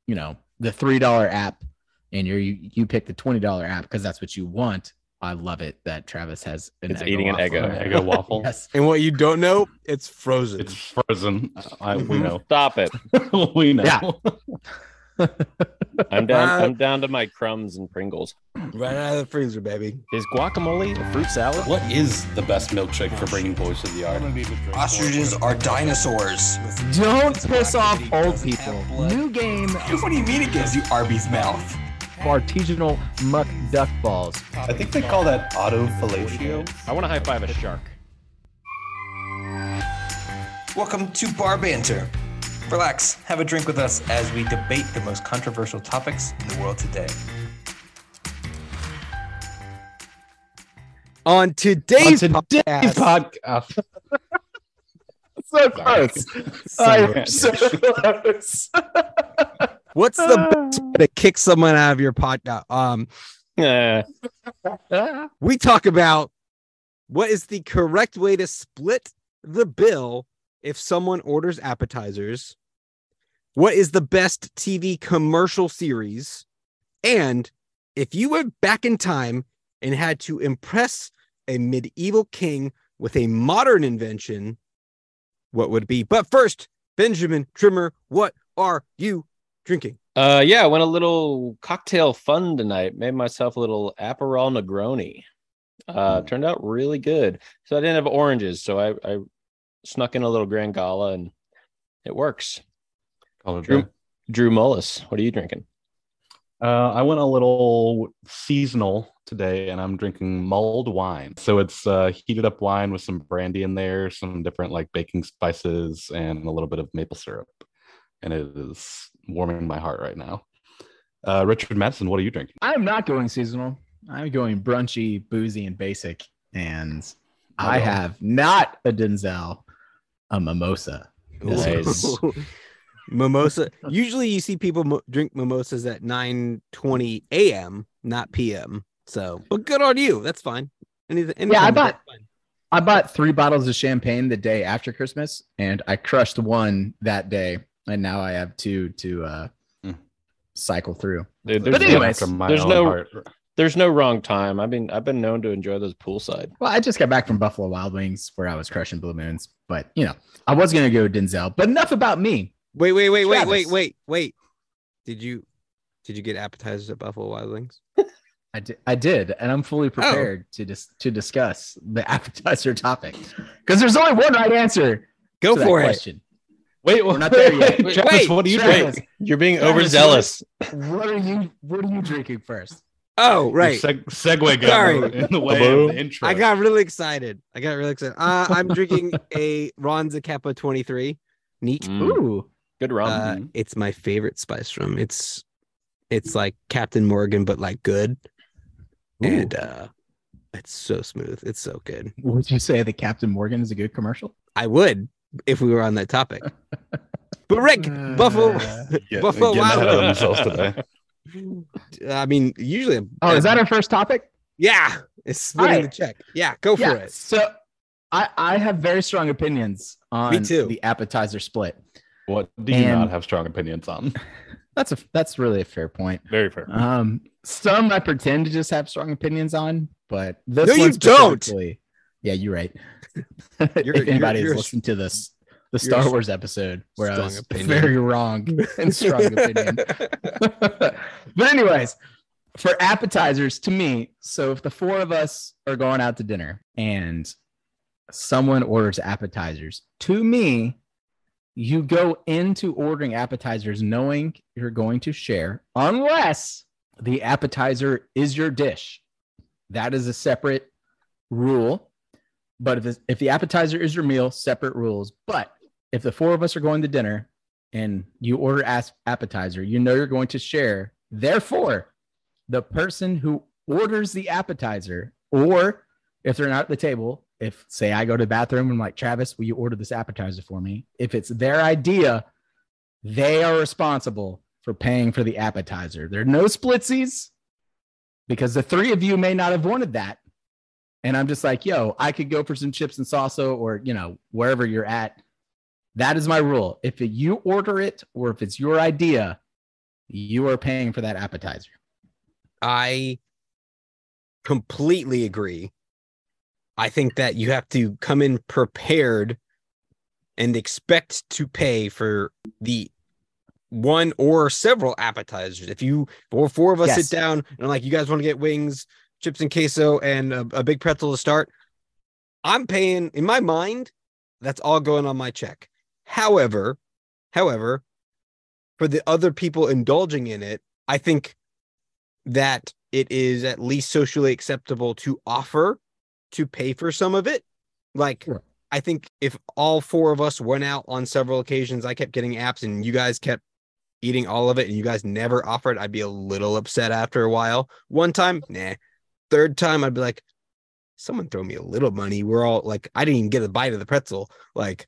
the $3 app and you pick the $20 app because that's what you want. I love it that Travis has an Eggo waffle. Yes. And what you don't know, it's frozen. It's frozen. We know. Stop it. We know. Yeah. I'm down to my crumbs and Pringles. Right out of the freezer, baby. Is guacamole a fruit salad? What is the best milkshake for bringing boys to the yard? Ostriches are dinosaurs. Don't piss off old people. New game. What do you mean it gives you Arby's mouth? Artisanal muck duck balls. I think they call that autofellatio. I want to high five a shark. Welcome to Bar Banter. Relax, have a drink with us as we debate the most controversial topics in the world today. On today's podcast. So close. I am so close. What's the best way to kick someone out of your podcast? We talk about what is the correct way to split the bill if someone orders appetizers, what is the best TV commercial series, and if you went back in time and had to impress a medieval king with a modern invention, what would it be? But first, Benjamin Trimmer, what are you drinking? I went a little cocktail fun tonight. Made myself a little Aperol Negroni. Turned out really good. So I didn't have oranges, so I snuck in a little Grand Gala, and it works. Drew Mullis, what are you drinking? I went a little seasonal today, and I'm drinking mulled wine. So it's heated up wine with some brandy in there, some different like baking spices, and a little bit of maple syrup. And it is warming my heart right now. Richard Madison, what are you drinking? I'm not going seasonal. I'm going brunchy, boozy, and basic. And I have not a Denzel, a mimosa. Nice. Mimosa. Usually you see people drink mimosas at 9:20 a.m., not p.m. So, but good on you. That's fine. I bought 3 bottles of champagne the day after Christmas, and I crushed one that day, and now I have 2 to cycle through. But anyways, there's no wrong time. I mean, I've been known to enjoy those poolside. Well, I just got back from Buffalo Wild Wings where I was crushing Blue Moons, but I was gonna go Denzel. But enough about me. Wait. Did you get appetizers at Buffalo Wild Wings? I did, and I'm fully prepared to discuss the appetizer topic because there's only one right answer. Go for it. Question. Wait, we're not there yet. Wait, what are you drinking? You're being overzealous. What are you drinking first? Oh, right. Segue guy in the way of the intro. I got really excited. I'm drinking a Ron Zacapa 23. Neat. Ooh. Good rum. It's my favorite spice rum. It's like Captain Morgan, but like good. Ooh. And it's so smooth. It's so good. Would you say that Captain Morgan is a good commercial? I would if we were on that topic. But Rick, Buffalo Wild Wings today. I mean, usually. Is that our first topic? Yeah, it's splitting the check. Yeah, go for it. So I have very strong opinions on the appetizer split. What do you not have strong opinions on? That's really a fair point. Very fair. Some I pretend to just have strong opinions on, but this one you don't. Yeah, you're right. If anybody's listened to the Star Wars episode where I was very wrong and strong opinion. But anyways, for appetizers, to me, so if the 4 of us are going out to dinner and someone orders appetizers, to me, you go into ordering appetizers knowing you're going to share unless the appetizer is your dish. That is a separate rule. But if the appetizer is your meal, separate rules. But if the 4 of us are going to dinner and you order appetizer, you know you're going to share. Therefore, the person who orders the appetizer, or if they're not at the table, if say I go to the bathroom and I'm like, Travis, will you order this appetizer for me? If it's their idea, they are responsible for paying for the appetizer. There are no splitsies because the 3 of you may not have wanted that. And I'm just like, I could go for some chips and salsa or, wherever you're at. That is my rule. If you order it or if it's your idea, you are paying for that appetizer. I completely agree. I think that you have to come in prepared and expect to pay for the one or several appetizers. If four of us sit down and like, you guys want to get wings, chips and queso, and a big pretzel to start, I'm paying. In my mind, that's all going on my check. However, for the other people indulging in it, I think that it is at least socially acceptable to offer to pay for some of it. Like, sure. I think if all four of us went out on several occasions, I kept getting apps and you guys kept eating all of it and you guys never offered, I'd be a little upset after a while. One time, nah. Third time, I'd be like, someone throw me a little money. We're all like, I didn't even get a bite of the pretzel. Like,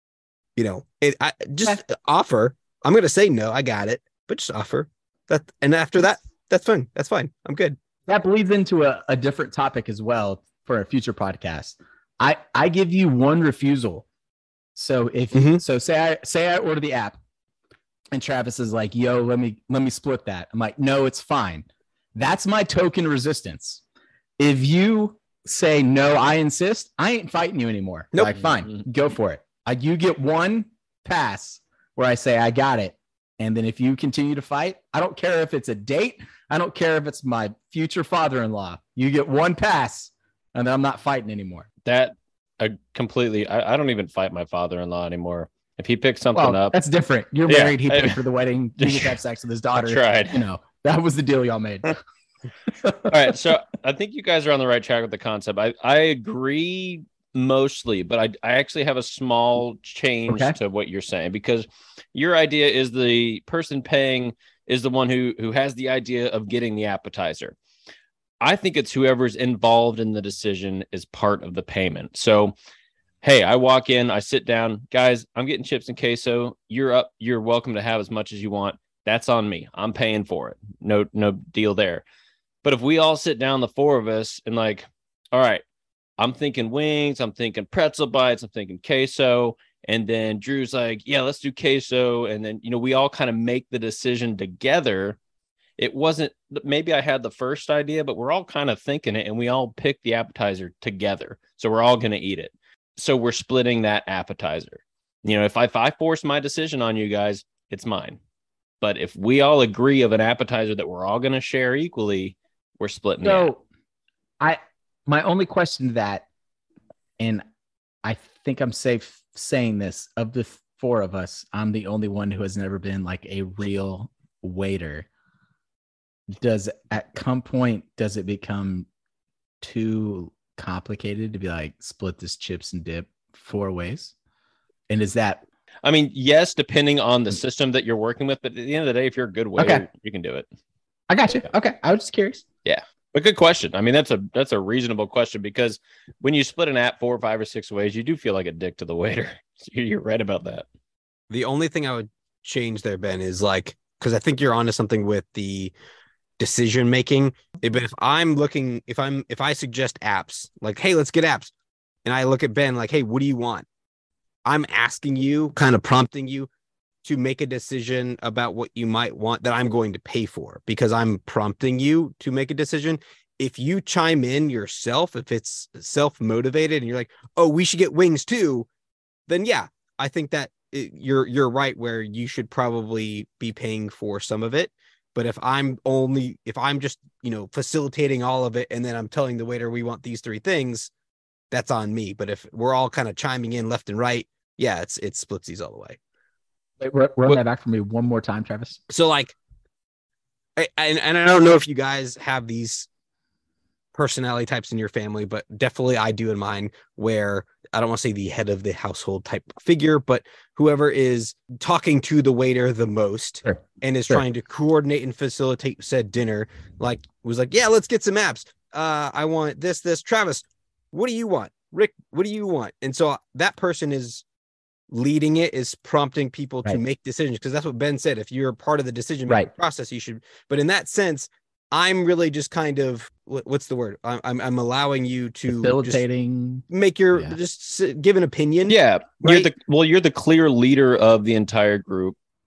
I just offer. I'm going to say no, I got it, but just offer that. And after that, that's fine. That's fine. I'm good. That bleeds into a different topic as well for a future podcast. I give you one refusal. So if so say I order the app and Travis is like, yo, let me split that. I'm like, no, it's fine. That's my token resistance. If you say no, I insist, I ain't fighting you anymore. Nope. Like, fine, go for it. You get one pass where I say I got it. And then if you continue to fight, I don't care if it's a date. I don't care if it's my future father-in-law. You get one pass and then I'm not fighting anymore. That I don't even fight my father-in-law anymore. If he picks something up, that's different. You're married. He paid for the wedding. You get to have sex with his daughter. I tried. That was the deal y'all made. All right. So I think you guys are on the right track with the concept. I agree mostly, but I actually have a small change to what you're saying, because your idea is the person paying is the one who has the idea of getting the appetizer. I think it's whoever's involved in the decision is part of the payment. So, hey, I walk in, I sit down, guys, I'm getting chips and queso. You're up. You're welcome to have as much as you want. That's on me. I'm paying for it. No deal there. But if we all sit down, the four of us, and like, all right, I'm thinking wings, I'm thinking pretzel bites, I'm thinking queso. And then Drew's like, yeah, let's do queso. And then, we all kind of make the decision together. It wasn't, maybe I had the first idea, but we're all kind of thinking it and we all pick the appetizer together. So we're all going to eat it. So we're splitting that appetizer. If I force my decision on you guys, it's mine. But if we all agree of an appetizer that we're all going to share equally, we're splitting it. My only question to that, and I think I'm safe saying this, of the four of us, I'm the only one who has never been like a real waiter. At some point, does it become too complicated to be like, split this chips and dip 4 ways? And is that, I mean, yes, depending on the system that you're working with, but at the end of the day, if you're a good waiter, you can do it. I got you. Okay. I was just curious. Yeah. But good question. I mean, that's a reasonable question, because when you split an app 4, 5, or 6 ways, you do feel like a dick to the waiter. So you're right about that. The only thing I would change there, Ben, is like, because I think you're onto something with the decision making. But if I suggest apps, like, hey, let's get apps, and I look at Ben like, hey, what do you want? I'm asking you, kind of prompting you to make a decision about what you might want that I'm going to pay for, because I'm prompting you to make a decision. If you chime in yourself, if it's self-motivated and you're like, oh, we should get wings too, then yeah, I think that you're right, where you should probably be paying for some of it. But if I'm just, facilitating all of it, and then I'm telling the waiter we want these 3 things, that's on me. But if we're all kind of chiming in left and right, yeah, it's splitsies all the way. Run that back for me one more time, Travis. So like, and I don't know if you guys have these personality types in your family, but definitely I do in mine, where I don't want to say the head of the household type figure, but whoever is talking to the waiter the most and is trying to coordinate and facilitate said dinner, like was like, yeah, let's get some apps. I want this, Travis, what do you want? Rick, what do you want? And so that person is leading it, is prompting people to make decisions, because that's what Ben said. If you're part of the decision making process, you should. But in that sense, I'm really just kind of, what's the word? I'm allowing you to facilitating, make your just give an opinion. Yeah, right? You're the clear leader of the entire group.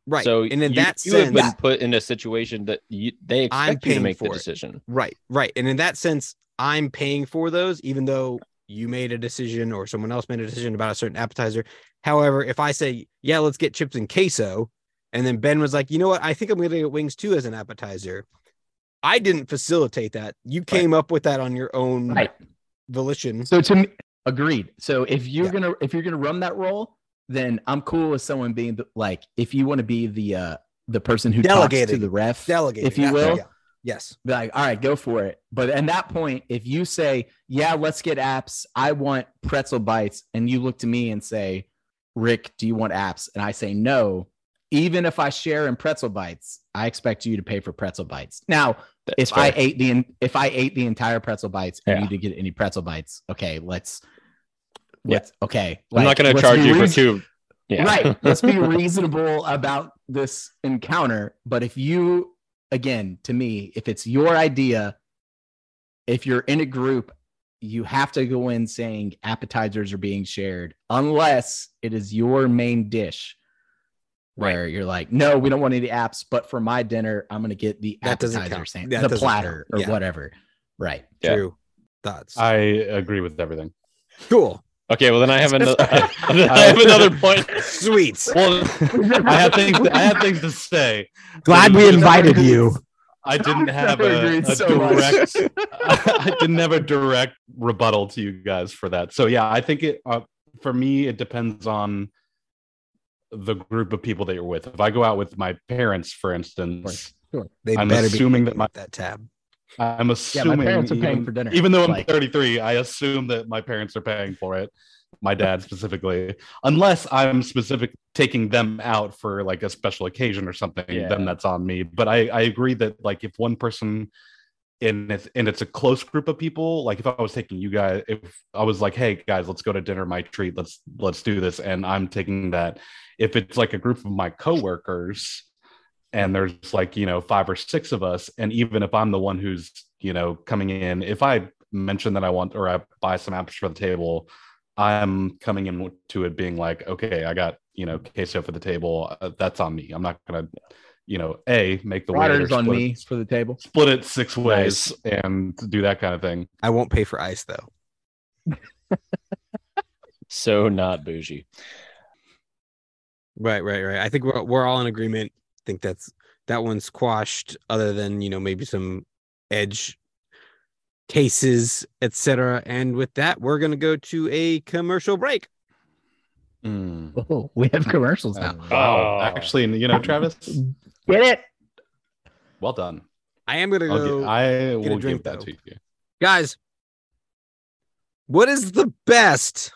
Right. So and in that you sense, have been put in a situation that they expect you to make the decision. Right. And in that sense, I'm paying for those, even though you made a decision or someone else made a decision about a certain appetizer. However, if I say, yeah, let's get chips and queso, and then Ben was like, you know what, I think I'm going to get wings too as an appetizer. I didn't facilitate that. You came up with that on your own volition. So to me, agreed. So if you're gonna run that role, then I'm cool with someone being like, if you want to be the person who talks to the ref, if you will, yes, be like, all right, go for it. But at that point, if you say, yeah, let's get apps, I want pretzel bites, and you look to me and say, Rick, do you want apps? And I say no. Even if I share in pretzel bites, I expect you to pay for pretzel bites. Now, if I ate the entire pretzel bites and you didn't get any pretzel bites, okay, okay. I'm not going to charge you for two. Yeah. Right. Let's be reasonable about this encounter. But if you, again, to me, if it's your idea, if you're in a group, you have to go in saying appetizers are being shared, unless it is your main dish. Where you're like, no, we don't want any apps, but for my dinner, I'm going to get the appetizer, the platter or whatever. Right. True. Thoughts. I agree with everything. Cool. Okay, well then I have another. I have another point. Sweet. Well, I have things to say. Glad we invited you. I didn't have a direct. I didn't have a direct rebuttal to you guys for that. So yeah, I think it. For me, it depends on the group of people that you're with. If I go out with my parents, for instance, I'm assuming that that tab. I'm assuming my parents are paying for dinner. Even though I'm 33, I assume that my parents are paying for it. My dad specifically, unless I'm taking them out for like a special occasion or something, then that's on me. But I agree that like if one person and it's a close group of people, like if I was taking you guys, if I was like, hey guys, let's go to dinner, my treat, let's do this, and I'm taking that. If it's like a group of my coworkers and there's like 5 or 6 of us, and even if I'm the one who's coming in, if I mention that I want or I buy some apps for the table, I'm coming in to it being like, okay, I got queso for the table, that's on me. I'm not gonna make the water's on me for the table, split it 6 ways and do that kind of thing. I won't pay for ice though. So not bougie. Right. I think we're all in agreement. I think that one's quashed, other than maybe some edge cases, etc. And with that, we're gonna go to a commercial break. Oh, we have commercials now. Wow. Actually, Travis, get it. Well done. I am gonna go. I will give that to you, guys. What is the best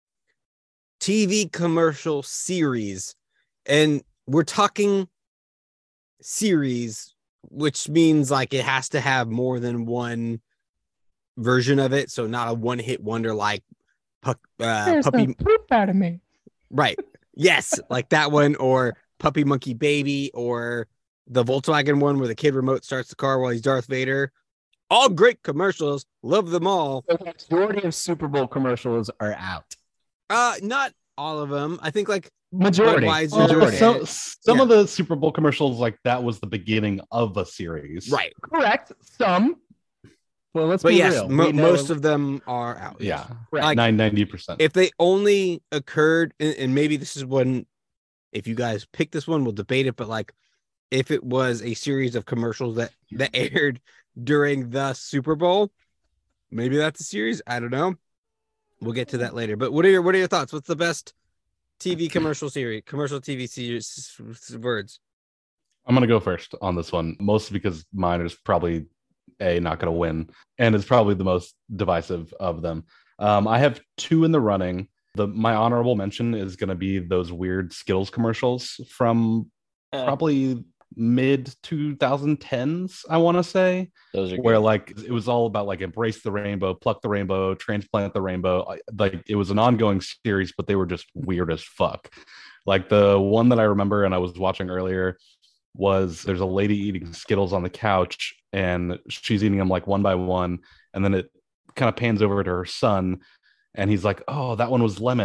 TV commercial series? And we're talking series, which means like it has to have more than one version of it, so not a one-hit wonder like Puppy poop out of me. Right. Yes, like that one, or Puppy Monkey Baby, or the Volkswagen one where the kid remote starts the car while he's Darth Vader. All great commercials. Love them all. The majority of Super Bowl commercials are out. Not all of them. I think like majority. Some of the Super Bowl commercials, like that was the beginning of a series. Right. Correct. Some. Well, let's be real. Most of them are out. Yeah. Like 90%. If they only occurred, and maybe this is when, if you guys pick this one, we'll debate it. But like, if it was a series of commercials that aired during the Super Bowl, maybe that's a series. I don't know. We'll get to that later. But what are your thoughts? What's the best commercial TV series words? I'm gonna go first on this one, mostly because mine is probably not going to win, and it's probably the most divisive of them. I have 2 in the running. My honorable mention is going to be those weird Skittles commercials from probably mid 2010s, I want to say. Those are where good. Like it was all about like embrace the rainbow, pluck the rainbow, transplant the rainbow. Like it was an ongoing series, but they were just weird as fuck. Like the one that I remember and I was watching earlier was there's a lady eating Skittles on the couch, and she's eating them like one by one, and then it kind of pans over to her son, and he's like, oh, that one was lemon,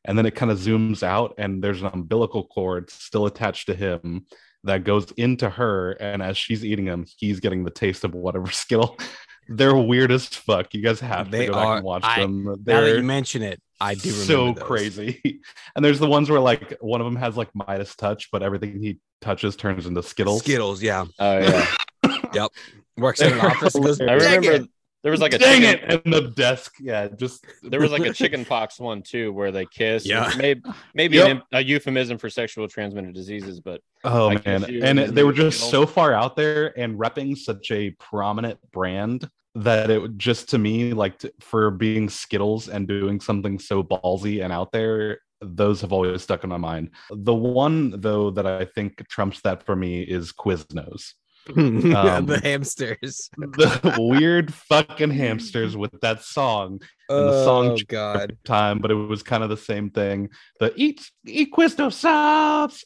and then it kind of zooms out, and there's an umbilical cord still attached to him that goes into her, and as she's eating them, he's getting the taste of whatever Skittle. They're weird as fuck. You guys have to go back and watch them. Now that you mention it, I do remember so those. Crazy. And there's the ones where like one of them has like Midas touch, but everything he touches turns into Skittles. Skittles, yeah. Oh yeah. Yep. Works in an office. Goes, I remember there was like a dang chicken, it in the desk. Yeah, just there was like a chicken pox one too where they kiss. Yeah, maybe a euphemism for sexual transmitted diseases, but oh man, and they were just so far out there and repping such a prominent brand that it just to me like for being Skittles and doing something so ballsy and out there, those have always stuck in my mind. The one though that I think trumps that for me is Quiznos. The hamsters, the weird fucking hamsters with that song and the song god time, but it was kind of the same thing. The eat Quiznos subs.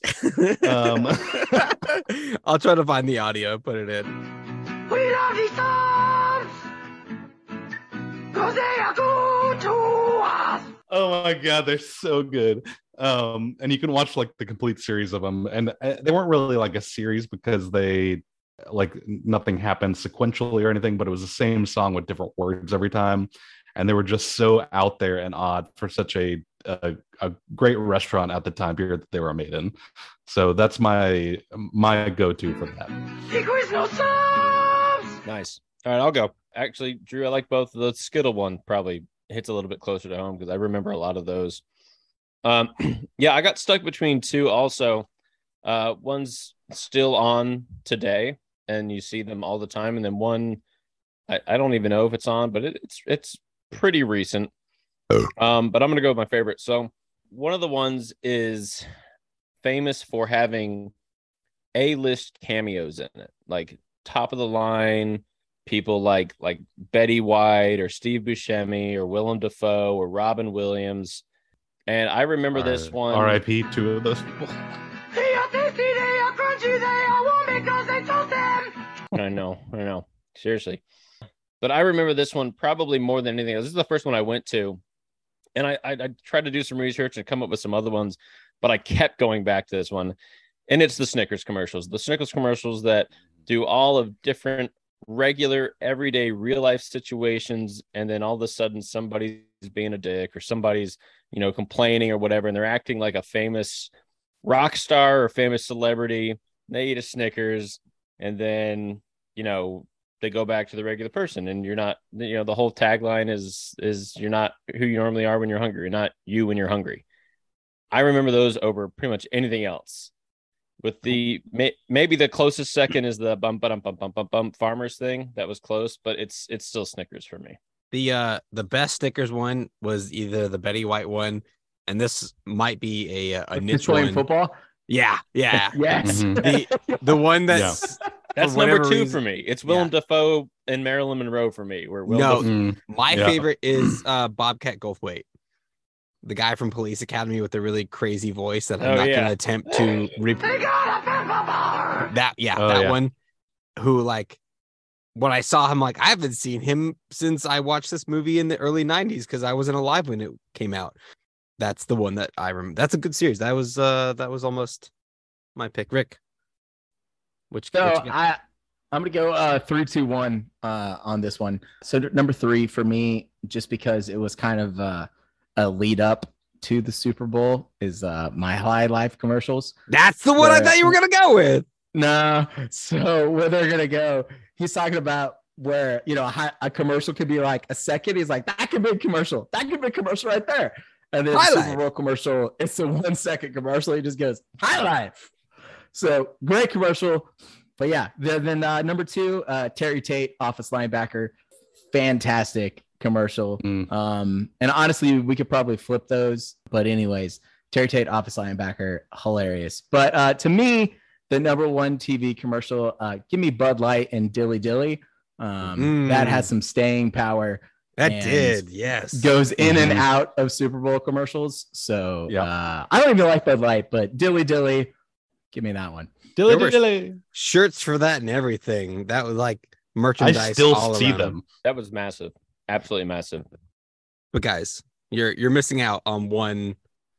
I'll try to find the audio, put it in. We love these subs because they are good to us. Oh my god, they're so good. And you can watch like the complete series of them, and they weren't really like a series because they like nothing happened sequentially or anything, but it was the same song with different words every time, and they were just so out there and odd for such a great restaurant at the time period that they were made in. So that's my go-to for that. Nice. All right, I'll go. Actually, Drew, I like both. The Skittle one probably hits a little bit closer to home because I remember a lot of those. Yeah, I got stuck between two also. One's still on today and you see them all the time, and then one I don't even know if it's on, but it's pretty recent. But I'm gonna go with my favorite. So one of the ones is famous for having A-list cameos in it, like top of the line people like Betty White or Steve Buscemi or Willem Dafoe or Robin Williams. And I remember this one. R.I.P. two of those people. They are tasty, they are crunchy, they are warm because they toast them. I know. Seriously. But I remember this one probably more than anything else. This is the first one I went to. And I tried to do some research and come up with some other ones, but I kept going back to this one. And it's the Snickers commercials. The Snickers commercials that do all of different regular, everyday, real life situations. And then all of a sudden somebody's being a dick or somebody's, complaining or whatever. And they're acting like a famous rock star or famous celebrity. They eat a Snickers and then, they go back to the regular person, and you're not, the whole tagline is you're not who you normally are when you're hungry. You're not you when you're hungry. I remember those over pretty much anything else. With the maybe the closest second is the bump farmers thing. That was close, but it's still Snickers for me. The best Snickers one was either the Betty White one, and this might be a niche one. Football. Yeah. Yes. The one that's that's number two for me. It's Willem Dafoe and Marilyn Monroe for me. My favorite is Bobcat Goldthwait, the guy from Police Academy with the really crazy voice that I'm not going to attempt to that one. Who when I saw him, I haven't seen him since I watched this movie in the early 90s because I wasn't alive when it came out. That's the one that I remember. That's a good series. That was almost my pick. Rick, I'm gonna go 3-2-1 on this one. So number 3 for me, just because it was kind of a lead up to the Super Bowl, is My High Life commercials. That's the one I thought you were gonna go with. No, so where they're gonna go, he's talking about where a commercial could be like a second. He's like, that could be a commercial. That could be a commercial right there. And then the Super Bowl commercial, it's a 1 second commercial. He just goes, High Life. So great commercial. But yeah, then number 2, Terry Tate, Office Linebacker, fantastic commercial. And honestly, we could probably flip those. But anyways, Terry Tate, Office Linebacker, hilarious. But to me, the number 1 TV commercial, give me Bud Light and Dilly Dilly. That has some staying power. That did, yes. Goes in and out of Super Bowl commercials. So I don't even like Bud Light, but Dilly Dilly, give me that one. Dilly. Shirts for that and everything. That was merchandise. I still see them. That was massive. Absolutely massive. But guys, you're missing out on one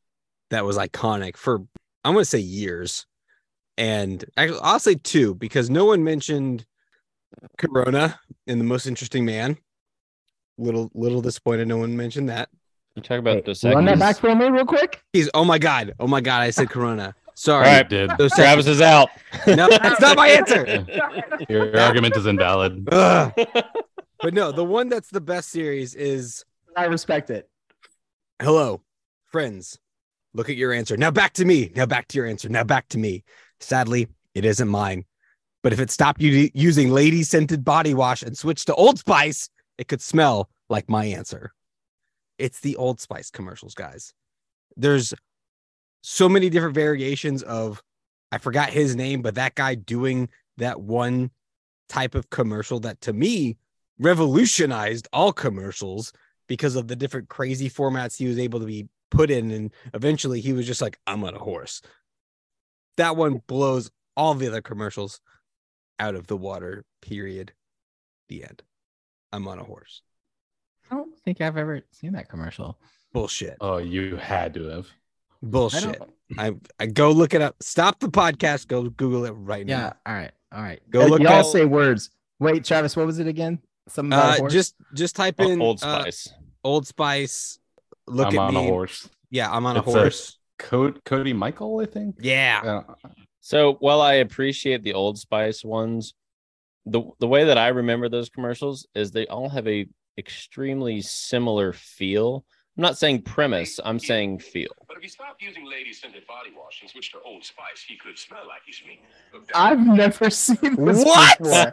that was iconic for, I'm going to say years. And actually, I'll say 2 because no one mentioned Corona in The Most Interesting Man. Little disappointed no one mentioned that. You talk about the run that back for me real quick. Oh my god, I said Corona. Sorry. All right, did. Travis is out. No, that's not my answer. Your argument is invalid. But no, the one that's the best series is I respect it. Hello, friends. Look at your answer. Now back to me. Now back to your answer. Now back to me. Sadly, it isn't mine. But if it stopped using lady scented body wash and switched to Old Spice, it could smell like my answer. It's the Old Spice commercials, guys. There's so many different variations of, I forgot his name, but that guy doing that one type of commercial that to me revolutionized all commercials because of the different crazy formats he was able to be put in. And eventually he was just like, I'm on a horse. That one blows all the other commercials out of the water, period. The end. I'm on a horse. I don't think I've ever seen that commercial. Bullshit. Oh, you had to have. Bullshit. I go look it up. Stop the podcast. Go Google it right now. Yeah. All right. Go look Y'all up. say words. Wait, Travis, what was it again? Something about a horse? Just type in Old Spice. Old Spice. Look I'm at on me. a horse. Yeah, I'm on a It's horse. Cody Michael, I think. Yeah. So while I appreciate the Old Spice ones, the way that I remember those commercials is they all have a extremely similar feel. I'm not saying premise, I'm saying feel. But if he stopped using lady-scented body wash and switched to Old Spice, he could smell like he's me. I've never seen this What? before.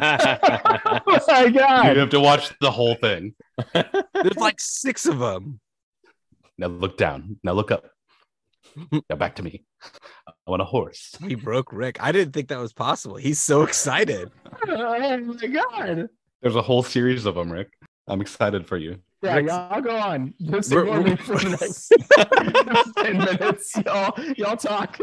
Oh my You god. have to watch the whole thing. There's like 6 of them. Now look down. Now look up. Now back to me. I want a horse. He broke Rick. I didn't think that was possible. He's so excited. Oh my god. There's a whole series of them, Rick. I'm excited for you. Yeah, Rick's- y'all go on. Just We're- ignore me for the next 10 minutes. Y'all talk.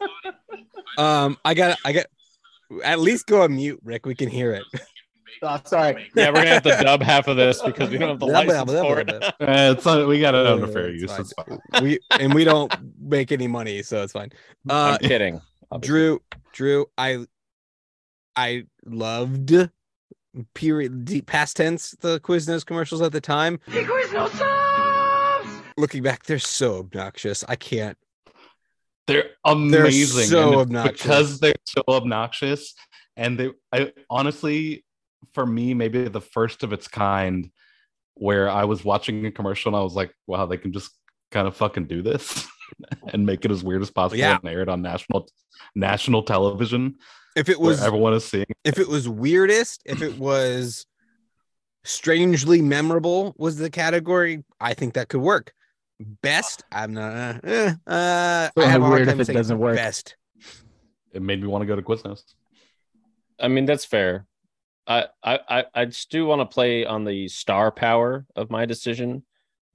I got at least go on mute, Rick. We can hear it. Oh, sorry. Yeah, we're gonna have to dub half of this because we don't have the license for it. It's not, we got it under fair It's use. fine. It's fine. We don't make any money, so it's fine. I'm kidding. Drew, I loved deep past tense the Quiznos commercials at the time. Looking back, they're so obnoxious. I can't. They're amazing. so and it's obnoxious. because they're so obnoxious. And I honestly, for me, maybe the first of its kind, where I was watching a commercial and I was like, wow, they can just kind of fucking do this and make it as weird as possible Yeah. and air it on national television. If it was where everyone is seeing. if it was weirdest, if it was strangely memorable was the category, I think that could work. Best, I'm not. I have a hard weird time if it saying doesn't work. best. It made me want to go to Quiznos. I mean, that's fair. I just do want to play on the star power of my decision.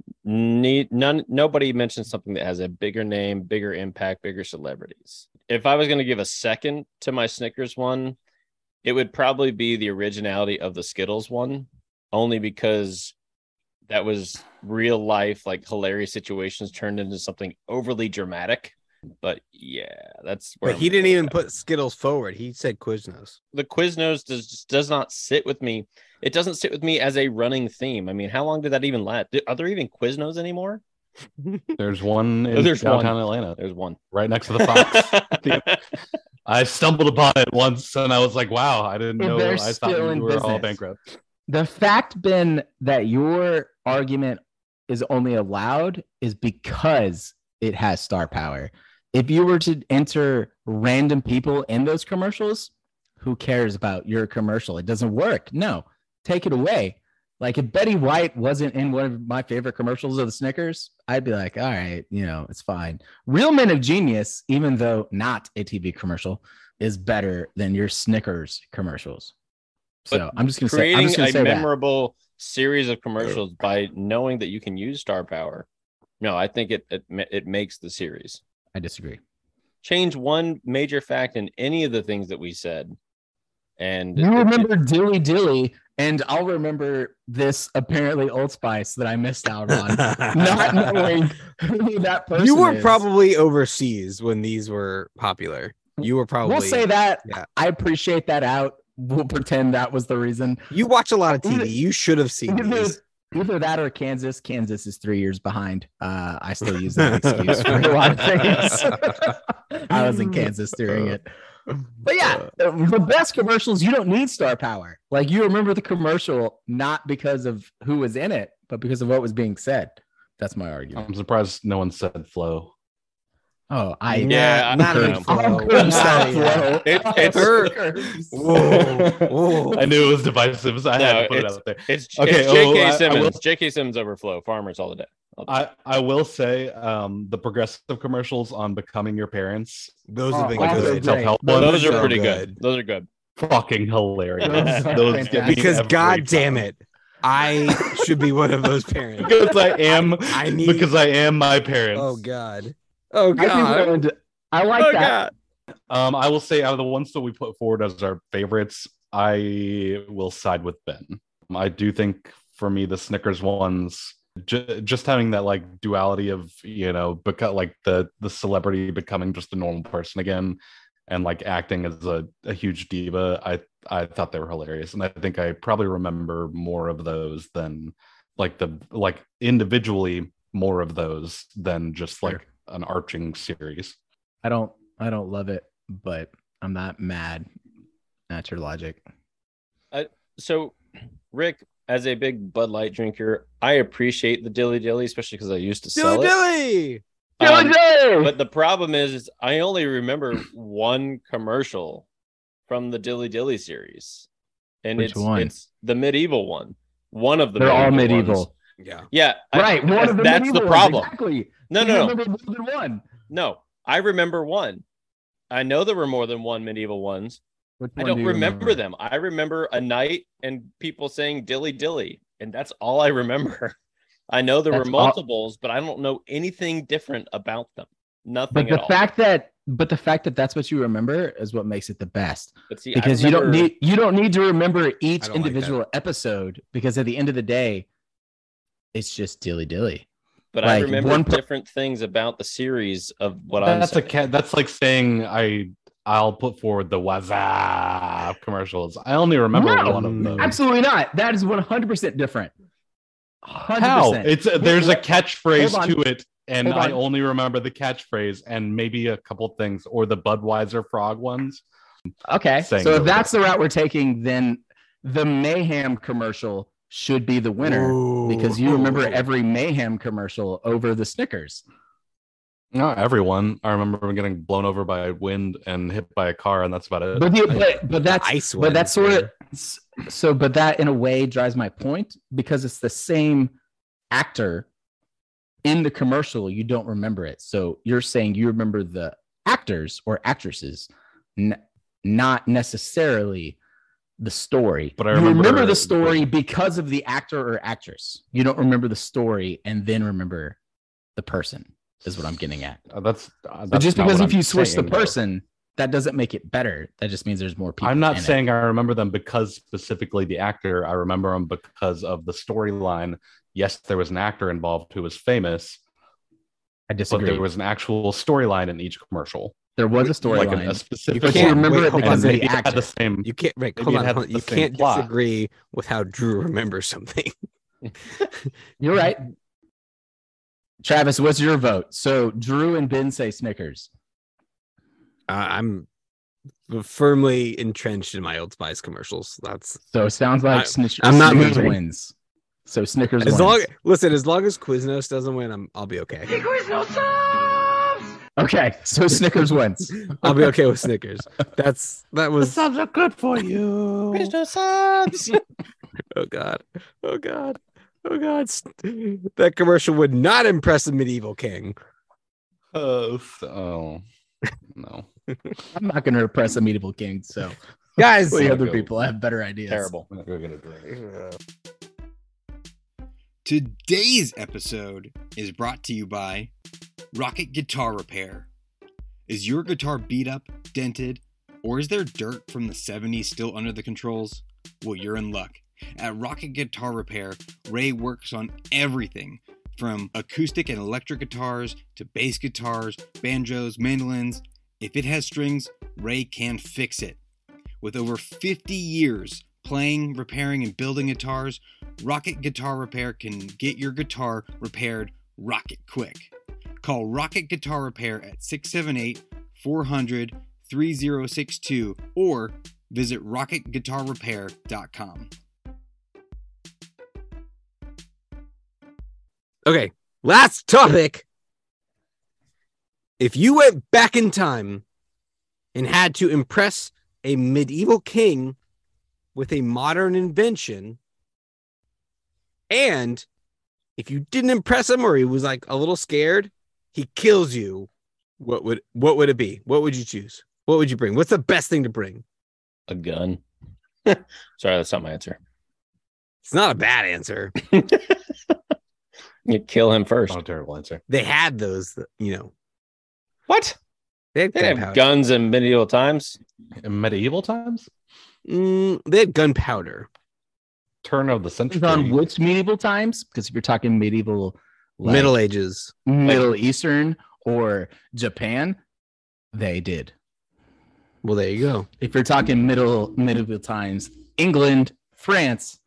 Nobody mentioned something that has a bigger name, bigger impact, bigger celebrities. If I was going to give a second to my Snickers one, it would probably be the originality of the Skittles one, only because that was real life, like hilarious situations turned into something overly dramatic. But yeah, that's where But he didn't even put Skittles forward. He said Quiznos. the Quiznos does not sit with me. It doesn't sit with me as a running theme. I mean, how long did that even last? Are there even Quiznos anymore? There's one in There's downtown one. Atlanta, There's one. right next to the Fox. I stumbled upon it once and I was like, wow, I didn't know. They're I thought still we in were all business. bankrupt. The fact, Ben, that your argument is only allowed is because it has star power. If you were to enter random people in those commercials, who cares about your commercial? It doesn't work. No, take it away. Like if Betty White wasn't in one of my favorite commercials of the Snickers, I'd be like, all right, it's fine. Real Men of Genius, even though not a TV commercial, is better than your Snickers commercials. So But I'm just gonna say, creating a that. memorable series of commercials by knowing that you can use star power. No, I think it makes the series. I disagree. Change one major fact in any of the things that we said, And you remember Dilly Dilly, and I'll remember this apparently Old Spice that I missed out on, not knowing who that person You were is. probably overseas when these were popular. You were probably. We'll say that. Yeah. I appreciate that out. We'll pretend that was the reason. You watch a lot of TV. You should have seen these. Either that or Kansas. Kansas is 3 years behind. I still use that excuse for a lot of things. I was in Kansas during it. But yeah, the best commercials, you don't need star power. Like, you remember the commercial not because of who was in it, but because of what was being said. That's my argument. I'm surprised no one said Flo. Oh, not know. Flo. It's Whoa. I knew it was divisive, so I had to put it out there. It's Okay, J.K. Simmons. J.K. Simmons over Flo. Farmers all the day. I will say the progressive commercials on Becoming Your Parents. Those have been Like also the good. great. self-help Those ones, are so pretty good. good. Those are good. fucking hilarious. Those get me Because every God damn time. it, I should be one of those parents. Because I am I need. because I am my parents. Oh God. Oh God. I like that. God. I will say out of the ones that we put forward as our favorites, I will side with Ben. I do think for me the Snickers ones, just having that like duality of, you know, because like the celebrity becoming just a normal person again, and like acting as a huge diva. I thought they were hilarious, and I think I probably remember more of those than like individually more of those than just like an arching series. I don't love it, but I'm not mad at your logic. So, Rick, as a big Bud Light drinker, I appreciate the Dilly Dilly, especially because I used to sell it. But the problem is I only remember one commercial from the Dilly Dilly series, and Which one? It's the medieval one. One of the They're all medieval. ones. Yeah. Yeah, Right. One of the that's the medieval ones, problem. Exactly. No, You no, no, remember more than one. no. I remember one. I know there were more than one medieval ones. Which I one don't do you remember them. I remember a night and people saying dilly dilly, and that's all I remember. I know there were multiples, but I don't know anything different about them. Nothing But at the all. fact that that's what you remember is what makes it the best. But see, Because I remember, you don't need to remember each I don't like individual episode, because at the end of the day, it's just dilly dilly. but like I remember one different things about the series of what I'm saying. That's like saying I'll put forward the WhatsApp commercials. I only remember one of those. Absolutely not. That is 100% different. 100%. How? There's a Hold catchphrase on. to it, and Hold on. I only remember the catchphrase and maybe a couple things, or the Budweiser frog ones. Okay. saying So if those. that's the route we're taking, then the Mayhem commercial should be the winner, because you remember every Mayhem commercial over the Snickers. Not everyone. I remember getting blown over by wind and hit by a car, and that's about it. But that's ice but that's ones, sort of so. But that in a way drives my point, because it's the same actor in the commercial. You don't remember it, so you're saying you remember the actors or actresses, not necessarily the story. But I you remember remember the story because of the actor or actress. You don't remember the story and then remember the person. Is what I'm getting at. That's But just not because what if I'm you switch the saying, though. person, that doesn't make it better. That just means there's more people. I'm not in it. saying I remember them because specifically the actor. I remember them because of the storyline. Yes, there was an actor involved who was famous, I but disagree. there was an actual storyline in each commercial. There was a Like storyline. a specific. But you can't- remember wait, it hold because on, of maybe the it had actor. the same. You can't, Rick. Maybe Hold it on. had hold on. the You same can't plot. disagree with how Drew remembers something. You're right. Travis, what's your vote? So Drew and Ben say Snickers. I'm firmly entrenched in my Old Spice commercials. That's So it sounds like I'm not Snickers moving. wins. So Snickers as wins. long. Listen, as long as Quiznos doesn't win, I'll be okay. Okay, so Snickers wins. I'll be okay with Snickers. That was. subs are good for you. Oh God. Oh God. Oh God. That commercial would not impress a medieval king. No. I'm not going to repress a medieval king. So Guys, the other go. people have better ideas. Terrible. I'm gonna go get a drink. Today's episode is brought to you by Rocket Guitar Repair. Is your guitar beat up, dented, Or is there dirt from the 70s still under the controls? Well, you're in luck. At Rocket Guitar Repair, Ray works on everything from acoustic and electric guitars to bass guitars, banjos, mandolins. If it has strings, Ray can fix it. With over 50 years playing, repairing, and building guitars, Rocket Guitar Repair can get your guitar repaired rocket quick. Call Rocket Guitar Repair at 678-400-3062 or visit rocketguitarrepair.com. Okay, last topic. If you went back in time and had to impress a medieval king with a modern invention, and if you didn't impress him or he was like a little scared, he kills you, what would it be? What would you choose? What would you bring? What's the best thing to bring? A gun. Sorry, that's not my answer. It's not a bad answer. You kill him first. Not a terrible answer. They had those, What? They had They didn't have guns in medieval times. In medieval times? They had gunpowder. Turn of the century. On which medieval times? Because if you're talking medieval, like, Middle Ages, Middle Eastern, or Japan, they did. Well, there you go. If you're talking medieval times, England, France,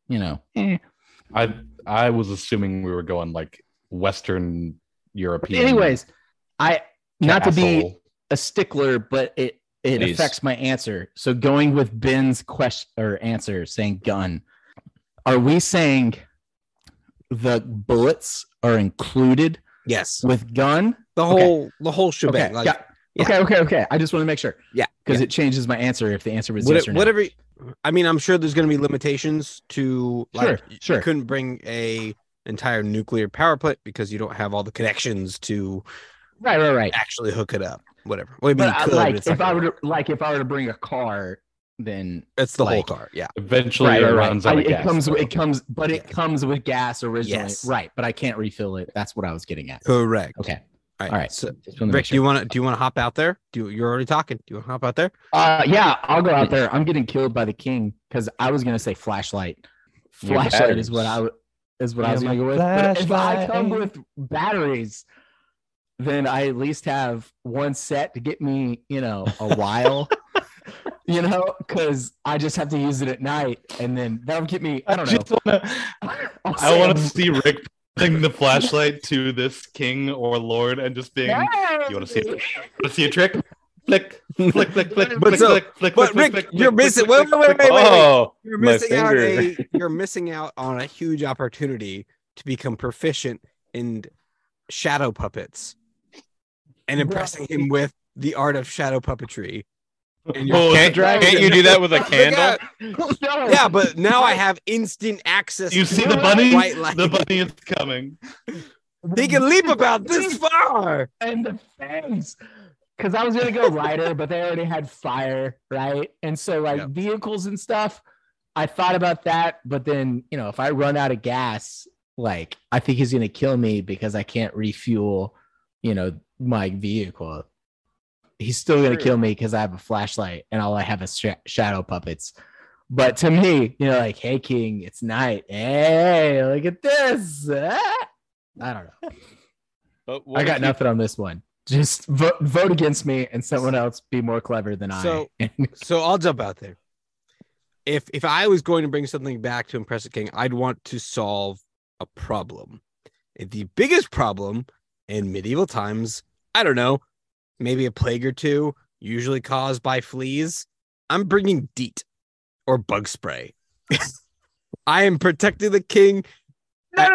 I was assuming we were going like Western European. Anyways, not to be castle. a stickler, but it Please. affects my answer. So going with Ben's question or answer, saying gun, are we saying the bullets are included Yes, with gun? the whole shebang. Okay, okay. I just want to make sure. Yeah, because it changes my answer if the answer was yes or no. whatever. I mean, I'm sure there's going to be limitations to Sure. You couldn't bring a entire nuclear power plant because you don't have all the connections to Right. actually hook it up. Whatever. Well, I mean, But you could, but it's if not I gonna were work. if I were to bring a car, then It's the whole like- car. Yeah. Eventually it runs out of gas. It comes with gas originally. Yes. Right, but I can't refill it. That's what I was getting at. Correct. Okay. All All right. So, Just wanna make Rick, sure. do you want to hop out there? You're already talking. Do you want to hop out there? Yeah, I'll go out there. I'm getting killed by the king because I was gonna say flashlight. Your Flashlight is what batteries. I was gonna go with. But if I come with batteries, then I at least have one set to get me, a while. Because I just have to use it at night, and then that'll get me. I don't know. I want to see Rick putting the flashlight to this king or lord and just being. You want to see a trick? Flick, flick, flick, flick, flick, But so- flick, flick, But flick, Rick, flick, you're flick, missing. flick, Wait. flick, Oh, You're my missing out. finger. You're missing out on a huge opportunity to become proficient in shadow puppets and impressing him with the art of shadow puppetry. And Oh, you're- Can't you do that with a candle? yeah, but now I have instant access. You to see the bunny? white light. The bunny is coming. He can leap about this far. And the fangs. Because I was gonna go lighter, but they already had fire, right? And so Yep. vehicles and stuff, I thought about that, but then if I run out of gas, I think he's gonna kill me because I can't refuel, my vehicle. He's still gonna kill me because I have a flashlight and all I have is shadow puppets. But to me, hey king, it's night. Hey, look at this. Ah. I don't know. But what I if got you- nothing on this one. Just vote against me and someone else be more clever than So- I. So I'll jump out there. If I was going to bring something back to impress a king, I'd want to solve a problem. And the biggest problem in medieval times, I don't know, maybe a plague or two, usually caused by fleas. I'm bringing DEET or bug spray. I am protecting the king no.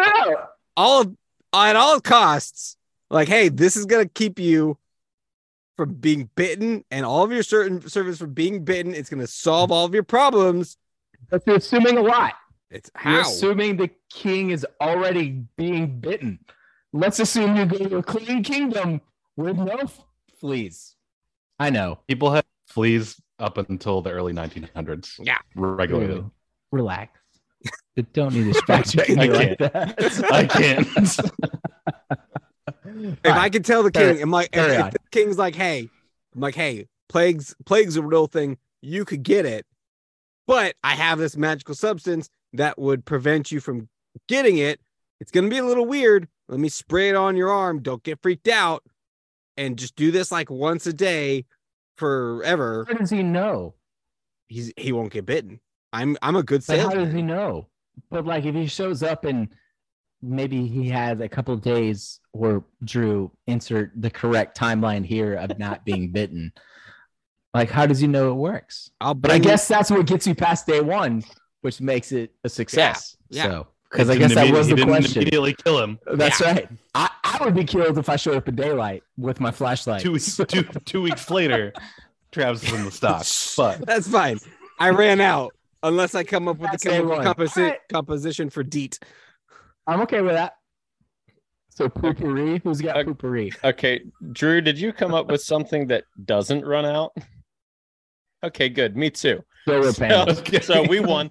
at all costs. Like, hey, this is gonna keep you from being bitten, and all of your certain servants from being bitten. It's gonna solve all of your problems. But you're assuming a lot. It's You're how. assuming the king is already being bitten. Let's assume you go to a clean kingdom with no fleas. I know. People had fleas up until the early 1900s. Yeah. Regularly. Ooh, relax. You don't need to distract me I like can't. that. I can't. If I can tell the king, I'm like, carry if on. the king's like, hey, I'm like, hey, Plague's a real thing. You could get it, but I have this magical substance that would prevent you from getting it. It's going to be a little weird. Let me spray it on your arm. Don't get freaked out, and just do this like once a day forever. How does he know? He won't get bitten. I'm a good salesman. But how does he know? But like, if he shows up and maybe he has a couple of days, or Drew, insert the correct timeline here of not being bitten. Like, how does he know it works? But I guess that's what gets you past day one, which makes it a success. Yeah. So, because I guess that was the question. Immediately kill him. That's right. I would be killed if I showed up in daylight with my flashlight. 2 weeks later, Travis is in the stock. But that's fine. I ran out unless I come up with the chemical composition for DEET. I'm okay with that. So Poo-Pourri, who's got Poo-Pourri? Okay, Drew, did you come up with something that doesn't run out? Okay, good. Me too. So we won.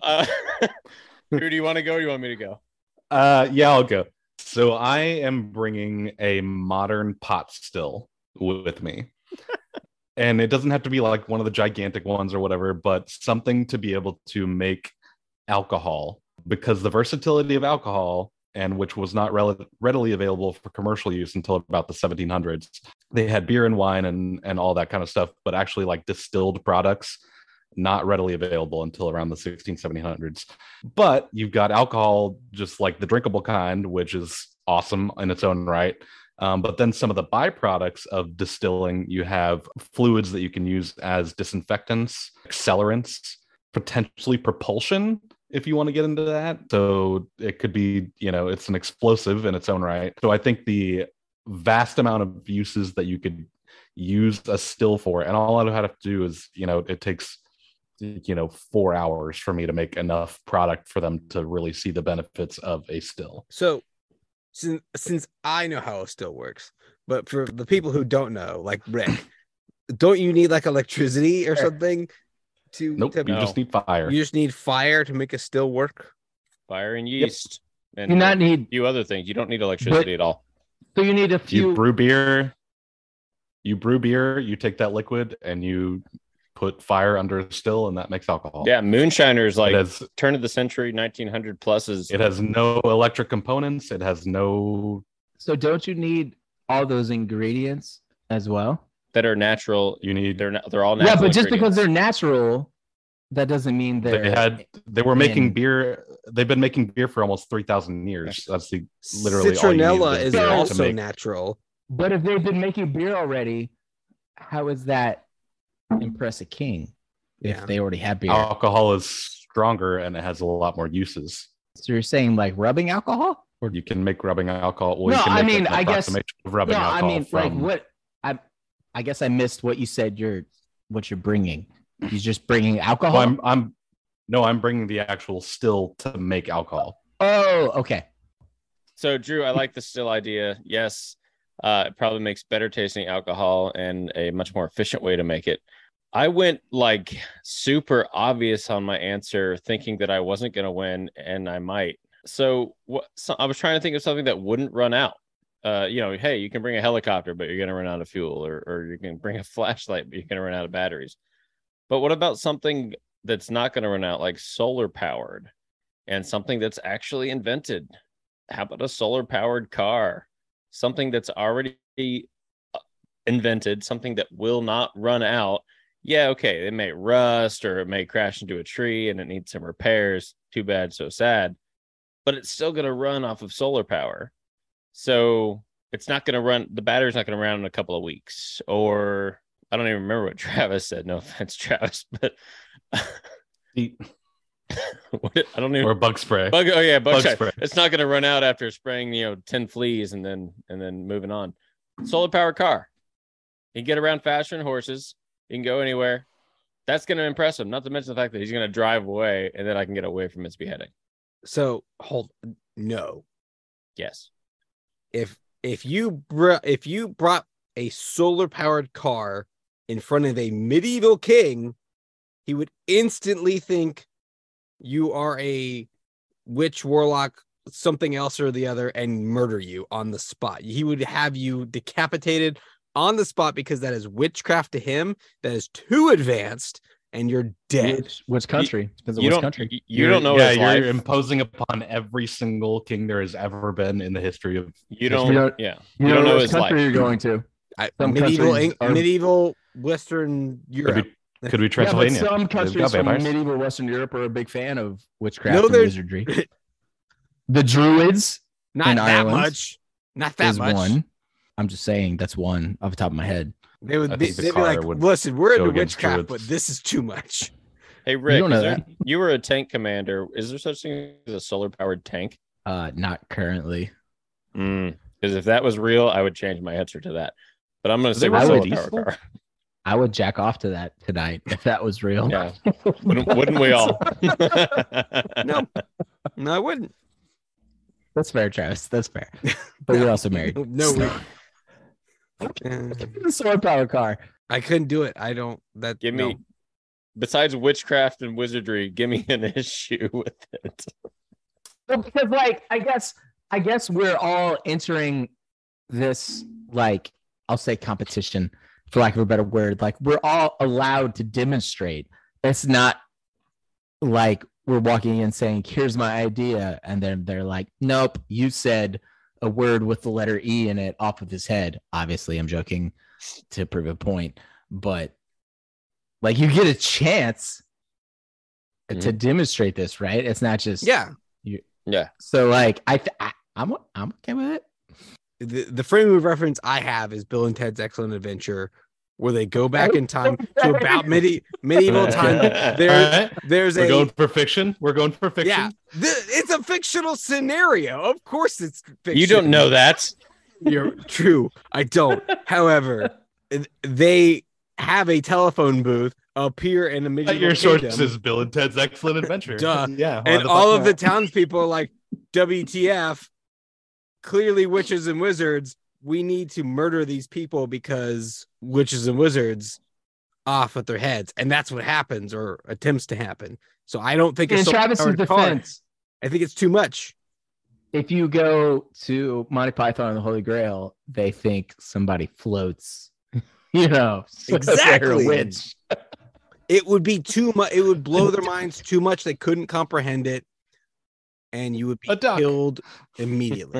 Drew, do you want to go or do you want me to go? Yeah, I'll go. So I am bringing a modern pot still with me. And it doesn't have to be like one of the gigantic ones or whatever, but something to be able to make alcohol, because the versatility of alcohol, and which was not readily available for commercial use until about the 1700s. They had beer and wine and all that kind of stuff, but actually like distilled products, not readily available until around the 1700s. But you've got alcohol, just like the drinkable kind, which is awesome in its own right. But then some of the byproducts of distilling, you have fluids that you can use as disinfectants, accelerants, potentially propulsion, if you want to get into that. So it could be, it's an explosive in its own right. So I think the vast amount of uses that you could use a still for, and all I have to do is, it takes 4 hours for me to make enough product for them to really see the benefits of a still. So since I know how a still works, but for the people who don't know, like Rick, don't you need like electricity or something? Nope, you just need fire. You just need fire to make a still work? Fire and yeast. Yep. And a few other things. You don't need electricity at all. So you need a few. You brew beer, you take that liquid and you put fire under a still, and that makes alcohol. Yeah, moonshiners turn of the century, 1900 pluses. It has no electric components. It has no. So don't you need all those ingredients as well? That are natural. You need they're all natural. Yeah, but just because they're natural, that doesn't mean they were making beer. They've been making beer for almost 3,000 years. That's literally citronella is also natural. But if they've been making beer already, how is that impress a king if they already have beer? Alcohol is stronger and it has a lot more uses. So you're saying like rubbing alcohol? Or you can make rubbing alcohol. Well, no, you can make I guess rubbing alcohol like what I guess I missed what you said. What you're bringing. You're just bringing alcohol. Well, I'm bringing the actual still to make alcohol. Oh, okay. So Drew, I like the still idea. Yes, it probably makes better tasting alcohol and a much more efficient way to make it. I went like super obvious on my answer, thinking that I wasn't going to win, and I might. So I was trying to think of something that wouldn't run out. Hey, you can bring a helicopter, but you're going to run out of fuel, or you can bring a flashlight, but you're going to run out of batteries. But what about something that's not going to run out, like solar powered, and something that's actually invented? How about a solar powered car? Something that's already invented, something that will not run out. Yeah, okay, it may rust or it may crash into a tree and it needs some repairs. Too bad, so sad. But it's still going to run off of solar power. So it's not going to run, the battery's not going to run in a couple of weeks. Or I don't even remember what Travis said. No offense, Travis, but I don't even. Or bug spray. Bug spray. It's not going to run out after spraying 10 fleas and then moving on. Solar powered car. You can get around faster than horses. You can go anywhere. That's going to impress him. Not to mention the fact that he's going to drive away, and then I can get away from his beheading. So no. Yes. If you brought a solar powered car in front of a medieval king, he would instantly think you are a witch, warlock, something else or the other, and murder you on the spot. He would have you decapitated on the spot because that is witchcraft to him. That is too advanced, and you're dead. Which country? Depends on You which don't. country. You don't know. Yeah, his you're life. imposing upon every single king there has ever been in the history of. You don't. Yeah. You don't know which his country life. you're going to. Some medieval countries are- medieval Western Europe. Could be Yeah, but Transylvania. some They've countries got from vampires. medieval Western Europe are a big fan of witchcraft No, and they're- wizardry. The Druids Not in that Ireland much. Not that is much. one. I'm just saying that's one off the top of my head. They would I be, think the they'd be car like, would listen, we're go into against witchcraft, Druids. but this is too much. Hey Rick, don't know is there, that. you were a tank commander. Is there such thing as a solar powered tank? Not currently. Because if that was real, I would change my answer to that. But I'm going to say They were solar diesel? powered car. I would jack off to that tonight if that was real. Yeah, wouldn't we all? No, I wouldn't. That's fair, Travis. That's fair. But we're also married. No, The solar power car. I couldn't do it. I don't. That Give me, besides witchcraft and wizardry, give me an issue with it. Well, because like I guess we're all entering this, like, I'll say competition for lack of a better word. Like, we're all allowed to demonstrate. It's not like we're walking in saying, here's my idea, and then they're like, nope, you said a word with the letter E in it off of his head. Obviously, I'm joking to prove a point, but like, you get a chance to demonstrate this, right? It's not just Yeah. Yeah. So like I'm okay with it. The frame of reference I have is Bill and Ted's Excellent Adventure, where they go back in time to about medieval time. There's We're a going for fiction. We're going for fiction. yeah. It's a fictional scenario. Of course, it's fiction. You don't know that. You're true. I don't. However, they have a telephone booth appear in the medieval Your kingdom. source is Bill and Ted's Excellent Adventure. Duh. Yeah. And all of the townspeople are like, WTF, clearly witches and wizards. We need to murder these people because witches and wizards off with their heads. And that's what happens or attempts to happen. So I don't think In it's Travis's defense, I think it's too much. if you go to Monty Python and the Holy Grail, they think somebody floats. You know, so they're Exactly. a witch. It would be too much. It would blow their minds too much. They couldn't comprehend it. And you would be A duck. killed immediately.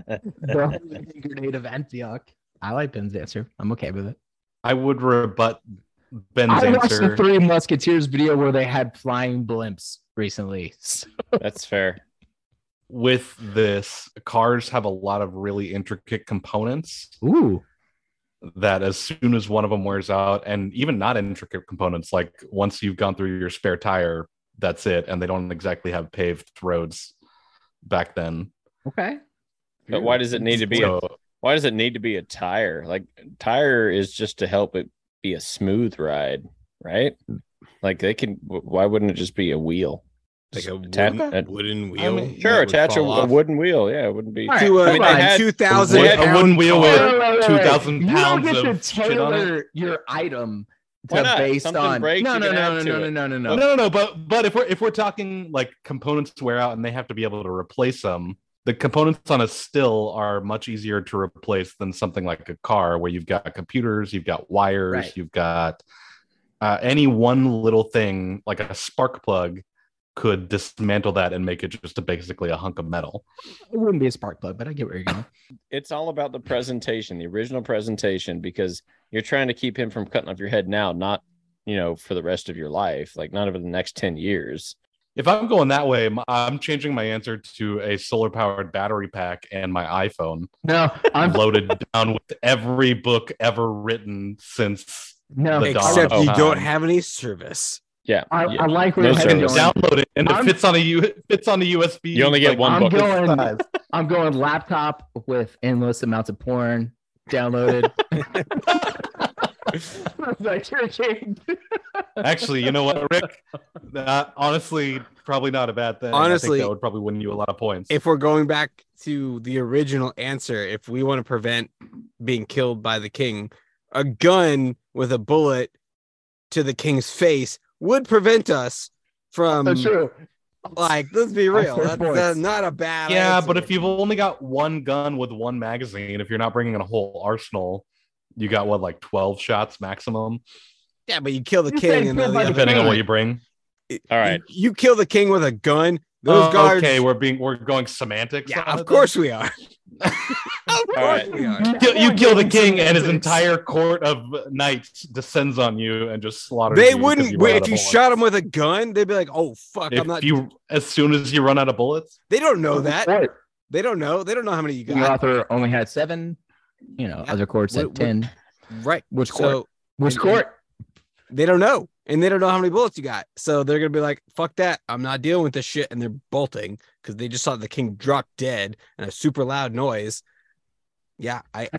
The grenade of Antioch. I like Ben's answer. I'm okay with it. I would rebut Ben's I watched the answer. Three Musketeers video where they had flying blimps recently. So, That's fair. With this, cars have a lot of really intricate components ooh, that as soon as one of them wears out, and even not intricate components, like once you've gone through your spare tire, that's it. And they don't exactly have paved roads back then. okay. But why does it need to be? Why does it need to be a tire? Like, tire is just to help it be a smooth ride, right? Like, they can. Why wouldn't it just be a wheel? Like a wooden wheel. I mean, Sure, that would attach a fall off. wooden wheel. Yeah, it wouldn't be. All right, To hold a on. 2,000 Wood- a wooden wheel car. with 2,000 You pounds don't get of to shit on it. tailor your item Why to not? based Something on breaks, no. you can add to it. No. But if we're talking like components wear out and they have to be able to replace them, the components on a still are much easier to replace than something like a car where you've got computers, you've got wires, Right. you've got any one little thing like a spark plug could dismantle that and make it just basically a hunk of metal. It wouldn't be a spark plug, but I get where you're going. It's all about the presentation, the original presentation, because you're trying to keep him from cutting off your head now, not, for the rest of your life, like not over the next 10 years. If I'm going that way, I'm changing my answer to a solar powered battery pack and my iPhone No, I'm loaded down with every book ever written since no. the dawn Except of you don't time. have any service. Yeah. I yeah. like where No you're headed. service. Going. Download it, and I'm- it fits on a USB. You only get one I'm book. going. I'm going laptop with endless amounts of porn downloaded. Like, you're kidding. Actually, you know what, Rick? Honestly, probably not a bad thing. I Honestly, think that would probably win you a lot of points. If we're going back to the original answer, if we want to prevent being killed by the king, a gun with a bullet to the king's face would prevent us from. So true. Like, let's be real. Fair That's points. not a bad. yeah, answer. but if you've only got one gun with one magazine, if you're not bringing in a whole arsenal, you got what, like 12 shots maximum? Yeah, but you kill the king, and depending on what you bring. All right, you kill the king with a gun. Those guards. Okay, we're going semantics. Yeah, of course we are. We are. You kill the king, and his entire court of knights descends on you and just slaughters. They wouldn't. If you shot him with a gun, they'd be like, "Oh fuck, I'm not." As soon as you run out of bullets, they don't know that. They don't know. They don't know how many you got. The author only had 7. Other courts had 10. Right. Which court? Which court? They don't know. And they don't know how many bullets you got. So they're going to be like, fuck that. I'm not dealing with this shit. And they're bolting because they just saw the king drop dead and a super loud noise. Yeah. I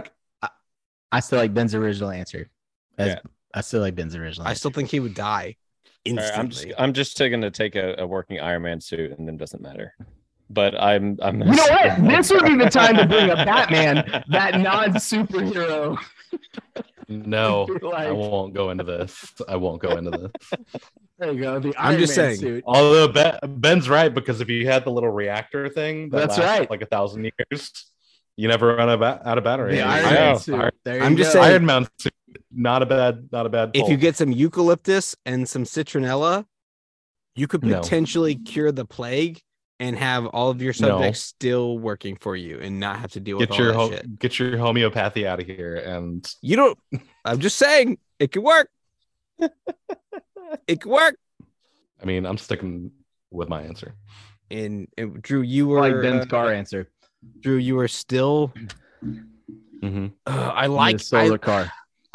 still like Ben's original answer. I still like Ben's original answer. I still think he would die instantly. Right, I'm just going to take a working Iron Man suit and then it doesn't matter. But I'm you know what? This would be the time to bring up Batman, that non-superhero. No, I won't go into this. There you go. I'm just saying. Suit. Although Ben's right, because if you had the little reactor thing, that's right, like 1,000 years, you never run out of battery. The Iron Man suit. I'm just saying, Iron Man suit, not a bad. If you get some eucalyptus and some citronella, you could potentially cure the plague and have all of your subjects still working for you and not have to deal with all that shit. Get your homeopathy out of here. And you don't. I'm just saying it could work. It could work. I mean, I'm sticking with my answer. And Drew, you were like Ben's car answer. Drew, you were still. Mm-hmm. I like the solar car.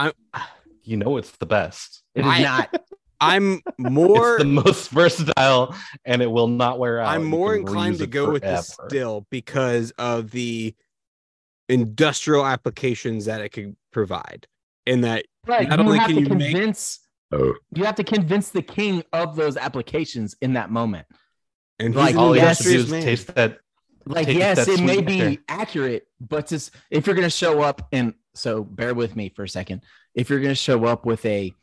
It's the best. It is not. I'm more it's the most versatile, and it will not wear out. I'm more inclined to go with this still because of the industrial applications that it could provide. In that, not only can you convince, you have to convince the king of those applications in that moment. And like all you have to do is taste that. Like, yes, it may be accurate, but if you're going to show up, and so bear with me for a second. If you're going to show up with a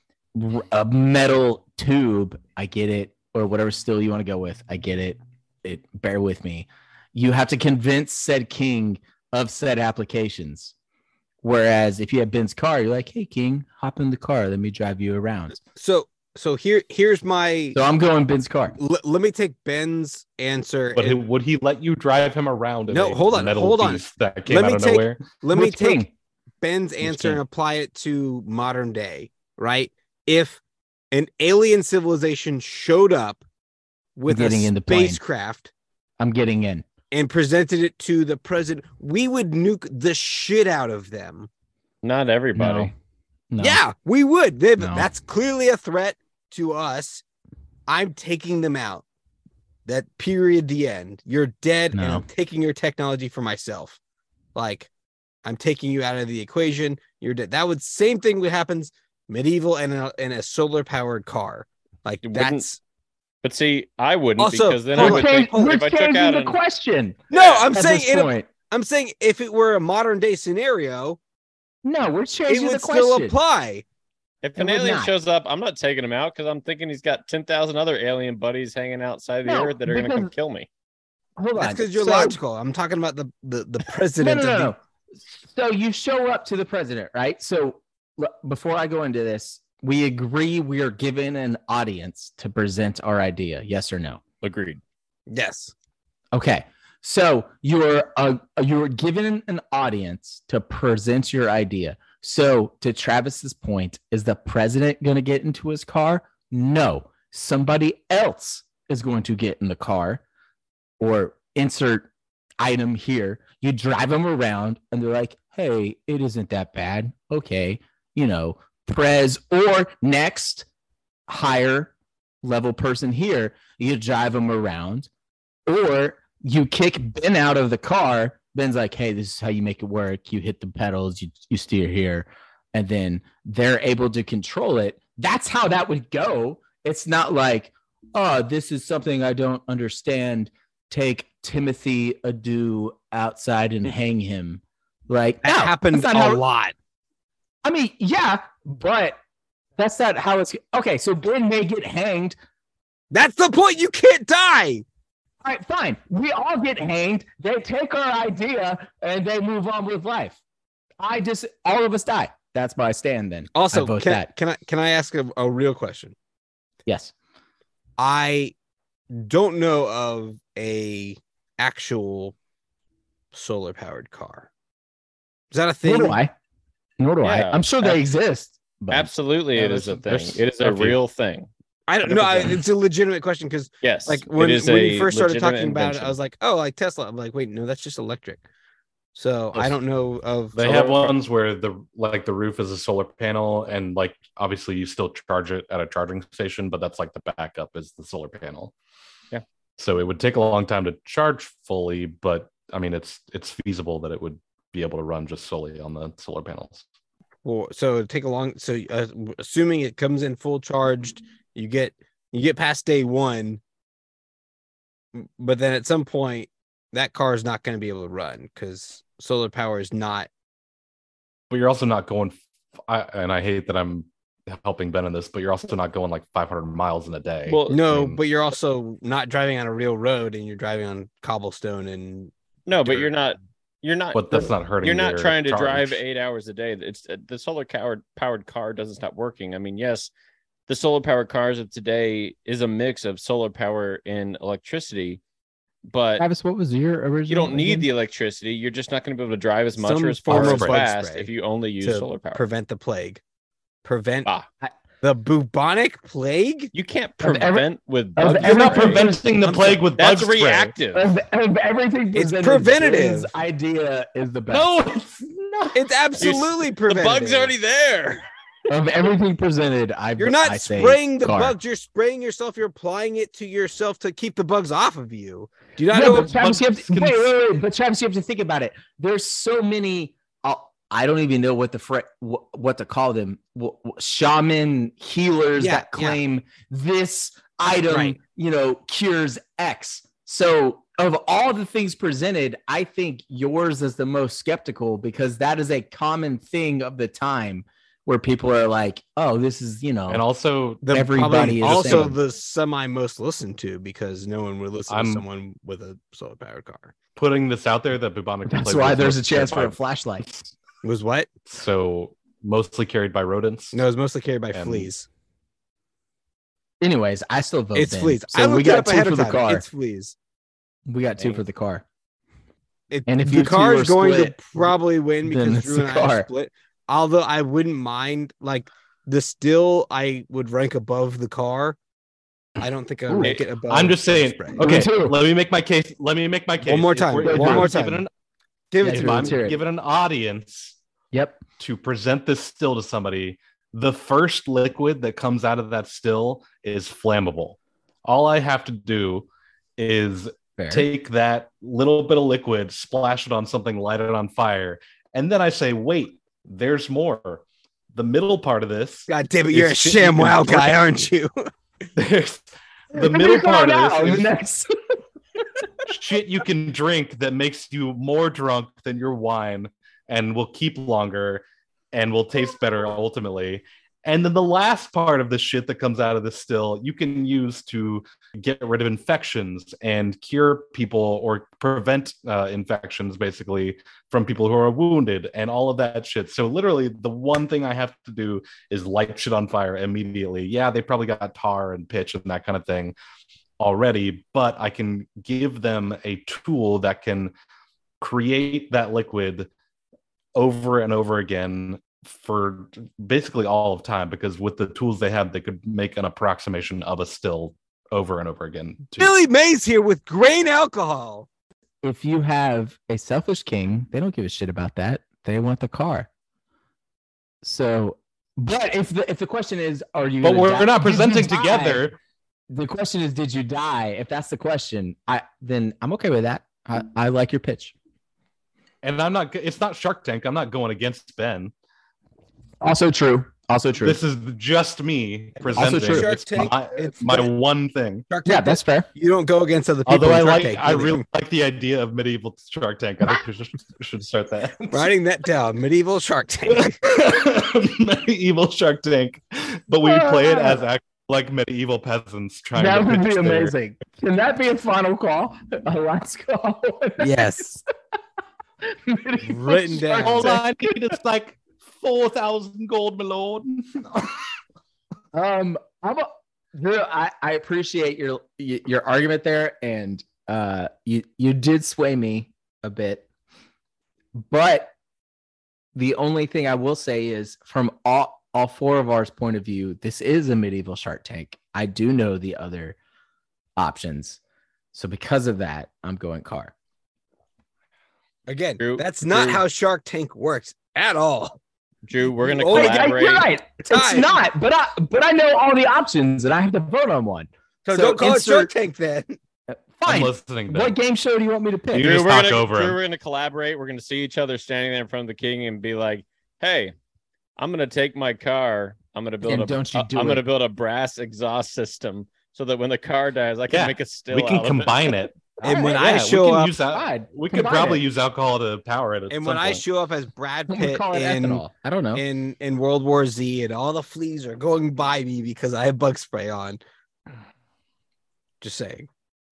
metal tube, I get it, or whatever still you want to go with, I get it. Bear with me. You have to convince said king of said applications. Whereas if you have Ben's car, you're like, hey, king, hop in the car. Let me drive you around. So here's my. So I'm going Ben's car. Let me take Ben's answer. But would he let you drive him around? No, hold on. That came out of nowhere? Let me take Ben's answer and apply it to modern day, right? If an alien civilization showed up with a spacecraft, I'm getting in, and presented it to the president, we would nuke the shit out of them. Not everybody. No. Yeah, we would. That's clearly a threat to us. I'm taking them out. That period, the end. You're dead, and I'm taking your technology for myself. Like, I'm taking you out of the equation. You're dead. Same thing would happen medieval and a solar powered car. Like, that's. But see, I wouldn't, also, because then I would think if I took out the question. No, I'm saying I'm saying if it were a modern day scenario, we're changing it the question. It would still apply. If an alien shows up, I'm not taking him out because I'm thinking he's got 10,000 other alien buddies hanging outside the earth that are going to come kill me. Hold on. That's because you're logical. I'm talking about the president. No. So you show up to the president, right? So before I go into this, we agree we are given an audience to present our idea. Yes or no? Agreed. Yes. Okay. So you're given an audience to present your idea. So to Travis's point, is the president going to get into his car? No. Somebody else is going to get in the car, or insert item here. You drive them around and they're like, hey, it isn't that bad. Okay. Prez or next higher level person here, you drive them around, or you kick Ben out of the car. Ben's like, hey, this is how you make it work. You hit the pedals, you steer here, and then they're able to control it. That's how that would go. It's not like, oh, this is something I don't understand. Take Timothy Adu outside and hang him. Like, that happens a lot. I mean, yeah, but that's not how it's okay. So Ben may get hanged. That's the point. You can't die. All right, fine. We all get hanged. They take our idea and they move on with life. all of us die. That's my stand. Then Also, vote can I ask a real question? Yes. I don't know of a actual solar powered car. Is that a thing? Nor do I. I'm sure they exist. But absolutely, it is a thing. It is a real thing. I don't know. It's a legitimate question because yes, like when you first started talking about it, I was like, oh, like Tesla. I'm like, wait, no, that's just electric. So I don't know of. They have ones where the roof is a solar panel, and like obviously you still charge it at a charging station, but that's like the backup is the solar panel. Yeah. So it would take a long time to charge fully, but I mean it's feasible that it would be able to run just solely on the solar panels. Well, so it'd take a long. So assuming it comes in full charged, you get past day one, but then at some point that car is not going to be able to run because solar power is not. But you're also not going. And I hate that I'm helping Ben in this, but you're also not going like 500 miles in a day. Well, no, but you're also not driving on a real road, and you're driving on cobblestone and. No, but you're not. But that's not hurting. You're not trying to drive 8 hours a day. It's the solar powered car doesn't stop working. I mean, yes, the solar powered cars of today is a mix of solar power and electricity. But Travis, what was your original? You don't need the electricity. You're just not going to be able to drive as much or as far or as fast if you only use solar power. Prevent the plague. The bubonic plague? You can't prevent with bug spray. You're not preventing the plague with bug spray. That's reactive. Of everything it's preventative. His idea is the best. No, it's not. It's absolutely preventative. The bug's already there. Of everything presented, you're not spraying the bugs. You're spraying yourself. You're applying it to yourself to keep the bugs off of you. Do you not know? But Travis, But Travis, you have to think about it. There's so many. I don't even know what to call them. Shaman healers that claim this item, cures X. So of all the things presented, I think yours is the most skeptical because that is a common thing of the time where people are like, oh, this is, and also everybody is also the semi most listened to because no one would listen to someone with a solar powered car. Putting this out there, that bubonic. That's why there's a chance for a flashlight. Was what? So mostly carried by rodents? No, it's mostly carried by fleas. Anyways, I still vote. It's fleas. So we got two for the car. It's fleas. We got two for the car. And if the car is going to probably win because Drew and I are split. Although I wouldn't mind, like the still, I would rank above the car. I don't think I would rank it above. I'm just saying. Okay, let me make my case. One more time. If I'm given an audience to present this still to somebody, the first liquid that comes out of that still is flammable. All I have to do is take that little bit of liquid, splash it on something, light it on fire, and then I say, wait, there's more. The middle part of this. God damn it, you're a ShamWow guy, aren't you? There's the middle part of this. Shit you can drink that makes you more drunk than your wine and will keep longer and will taste better ultimately. And then the last part of the shit that comes out of this still you can use to get rid of infections and cure people or prevent infections basically from people who are wounded and all of that shit. So literally the one thing I have to do is light shit on fire immediately. Yeah, they probably got tar and pitch and that kind of thing already, but I can give them a tool that can create that liquid over and over again for basically all of time, because with the tools they have, they could make an approximation of a still over and over again. Billy Mays here with grain alcohol. If you have a selfish king, they don't give a shit about that. They want the car. So, but if the question is, are you? But we're not presenting together. The question is, did you die? If that's the question, then I'm okay with that. I like your pitch. And I'm not. It's not Shark Tank. I'm not going against Ben. Also true. This is just me presenting. Also true. Shark Tank, it's my one thing. Shark Tank, that's fair. You don't go against other people. Although I really like the idea of medieval Shark Tank. I think we should start that. Writing that down. Medieval Shark Tank. Medieval Shark Tank, but we play it as like medieval peasants trying. That would be amazing. Can that be a final call? A last call? Yes. Written down. Hold on, it's like 4,000 gold, my lord. I appreciate your argument there, and you did sway me a bit, but the only thing I will say is from all four of ours point of view, this is a medieval Shark Tank. I do know the other options, so because of that, I'm going car. Again, that's not how Shark Tank works at all. Drew, we're gonna collaborate. You're right. It's not, but I know all the options, and I have to vote on one. So don't call it Shark Tank then. Fine. I'm listening. What game show do you want me to pick? Drew, we're gonna collaborate. We're gonna see each other standing there in front of the king and be like, "Hey, I'm gonna take my car. I'm gonna build build a brass exhaust system so that when the car dies, I can make a still. We can combine it. And when I show up, we could probably use alcohol to power it. And when I show up as Brad Pitt in, I don't know, in World War Z, and all the fleas are going by me because I have bug spray on. Just saying.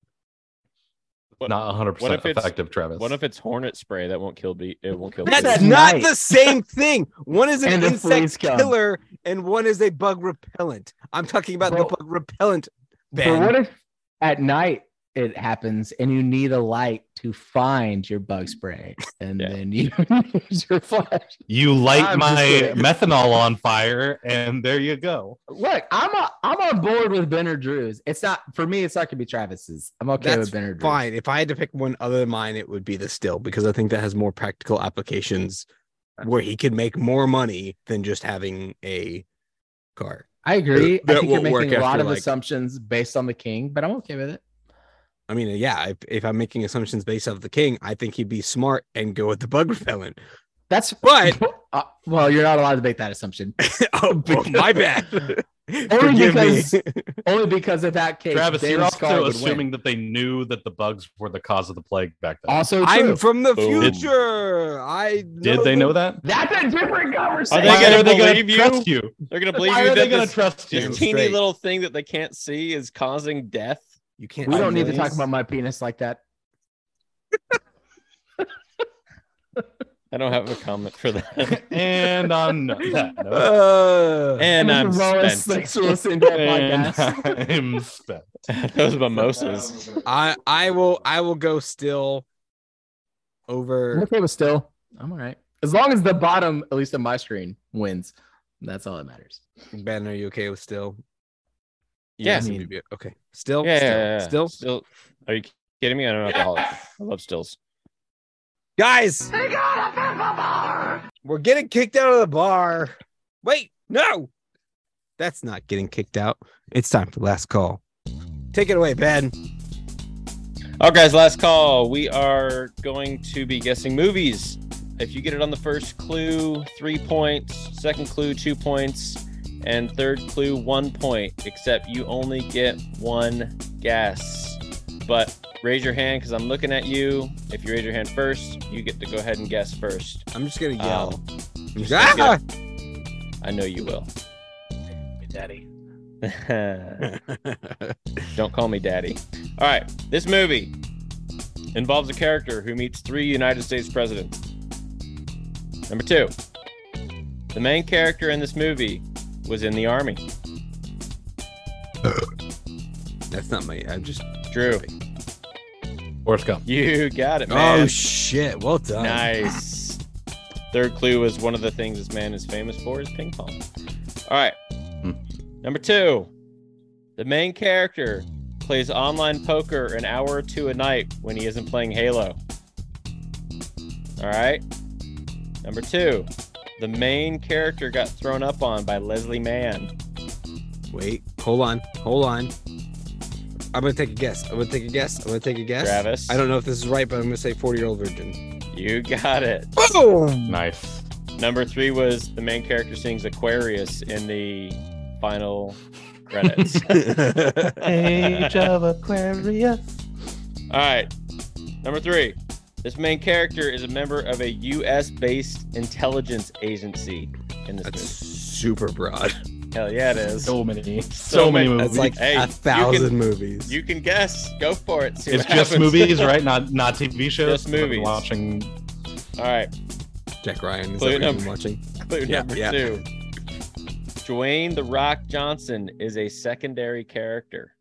Not 100% effective, Travis. What if it's hornet spray that won't kill? It won't kill. That's not the same thing. One is an insect killer, and one is a bug repellent. I'm talking about the bug repellent. But what if at night it happens and you need a light to find your bug spray, and then you use your flash? You light my methanol on fire, and there you go. Look, I'm on board with Ben or Drew's. It's not for me. It's not gonna be Travis's. I'm okay with Ben or Drew's. Fine. If I had to pick one other than mine, it would be the still, because I think that has more practical applications where he could make more money than just having a car. I agree. I think you're making a lot of assumptions based on the king, but I'm okay with it. I mean, yeah, if I'm making assumptions based off the king, I think he'd be smart and go with the bug repellent. But well, you're not allowed to make that assumption. My bad. Only because of that case, Travis, you're also assuming that they knew that the bugs were the cause of the plague back then. Also, I'm from the future. Did they know that? That's a different conversation. Are they going to believe you? They're going to believe you. Why are they going to trust you? This teeny little thing that they can't see is causing death. You can't. We don't need to talk about my penis like that. I don't have a comment for that. And on that note, and I'm spent. Thanks for listening to our podcast. I'm spent. Those mimosas. I will go still over. I'm okay with still. I'm all right. As long as the bottom, at least on my screen, wins. That's all that matters. Ben, are you okay with still? Yeah. Okay. Still? Still. Are you kidding me? I'm an alcoholic. I love stills. Guys! We're getting kicked out of the bar. Wait, no! That's not getting kicked out. It's time for last call. Take it away, Ben. Oh, guys, last call. We are going to be guessing movies. If you get it on the first clue, 3 points. Second clue, 2 points. And third clue, 1 point, except you only get one guess. But raise your hand because I'm looking at you. If you raise your hand first, you get to go ahead and guess first. I'm just going to yell. I know you will. Hey, Daddy. Don't call me Daddy. All right. This movie involves a character who meets 3 United States presidents. Number 2. The main character in this movie was in the army. That's not my. I'm just Drew. Forrest Gump. You got it, man. Oh shit! Well done. Nice. Third clue is one of the things this man is famous for is ping pong. All right. Number 2. The main character plays online poker an hour or 2 a night when he isn't playing Halo. All right. Number 2. The main character got thrown up on by Leslie Mann. Wait, hold on. I'm going to take a guess. Travis. I don't know if this is right, but I'm going to say 40-year-old virgin. You got it. Boom! Nice. Number 3 was the main character sings Aquarius in the final credits. Age of Aquarius. All right. Number 3. This main character is a member of a U.S.-based intelligence agency in this movie. Super broad. Hell yeah, it is. So many movies. That's like 1,000 movies. You can guess. Go for it. It's just movies, right? Not TV shows. Just movies. Watching. All right. Jack Ryan. Is Clue that what number- you're watching? Clue number 2. Dwayne The Rock Johnson is a secondary character.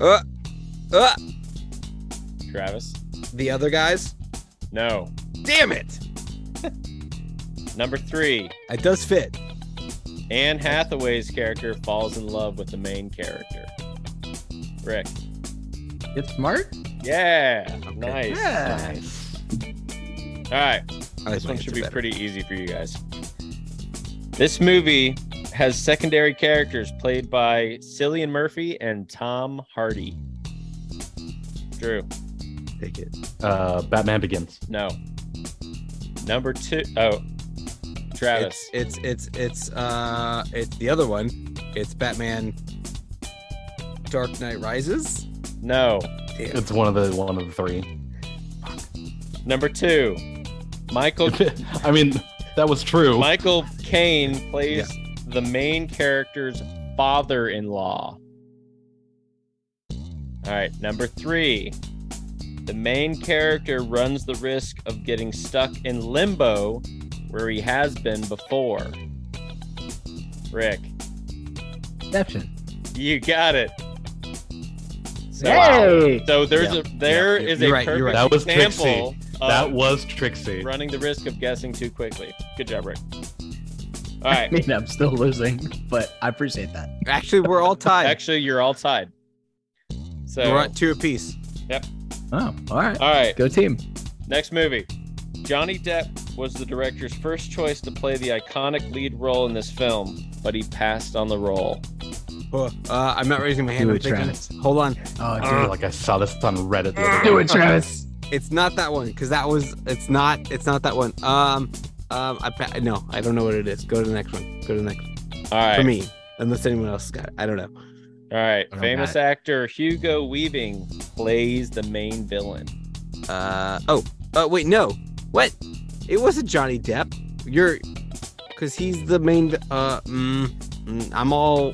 Travis? The other guys? No. Damn it! Number 3. It does fit. Anne Hathaway's character falls in love with the main character. Rick? Get smart. Yeah. Okay. Nice. Yeah. All right. This one should be pretty easy for you guys. This movie has secondary characters played by Cillian Murphy and Tom Hardy. Drew? Take it. Batman Begins. No. Number 2. Oh, Travis. It's the other one. It's Batman Dark Knight Rises. No. Damn. It's one of the 3. Number 2. Michael. I mean, that was true. Michael Caine plays the main character's father-in-law. All right, number 3. The main character runs the risk of getting stuck in limbo where he has been before. Rick. Inception. You got it. So, Hey! So there Yeah, is you're a right, you're perfect right. That was example Trixie. of That was Trixie. running the risk of guessing too quickly. Good job, Rick. All I right. mean, I'm still losing, but I appreciate that. Actually, we're all tied. Actually, you're all tied. So We're at 2 apiece. Oh, all right. all right. Go team. Next movie. Johnny Depp was the director's first choice to play the iconic lead role in this film, but he passed on the role. I'm not raising my hand. Do I'm it, thinking. Travis. Hold on. Oh, I dude. feel like I saw this on Reddit the other Do day. it, Travis. It's not that one because that was. It's not that one. No, I don't know what it is. Go to the next one. Go to the next one. All right. For me, unless anyone else got it. I don't know. All right. I don't Famous got actor Hugo Weaving plays the main villain. Wait, no. What? It wasn't Johnny Depp. Because he's the main. I'm all.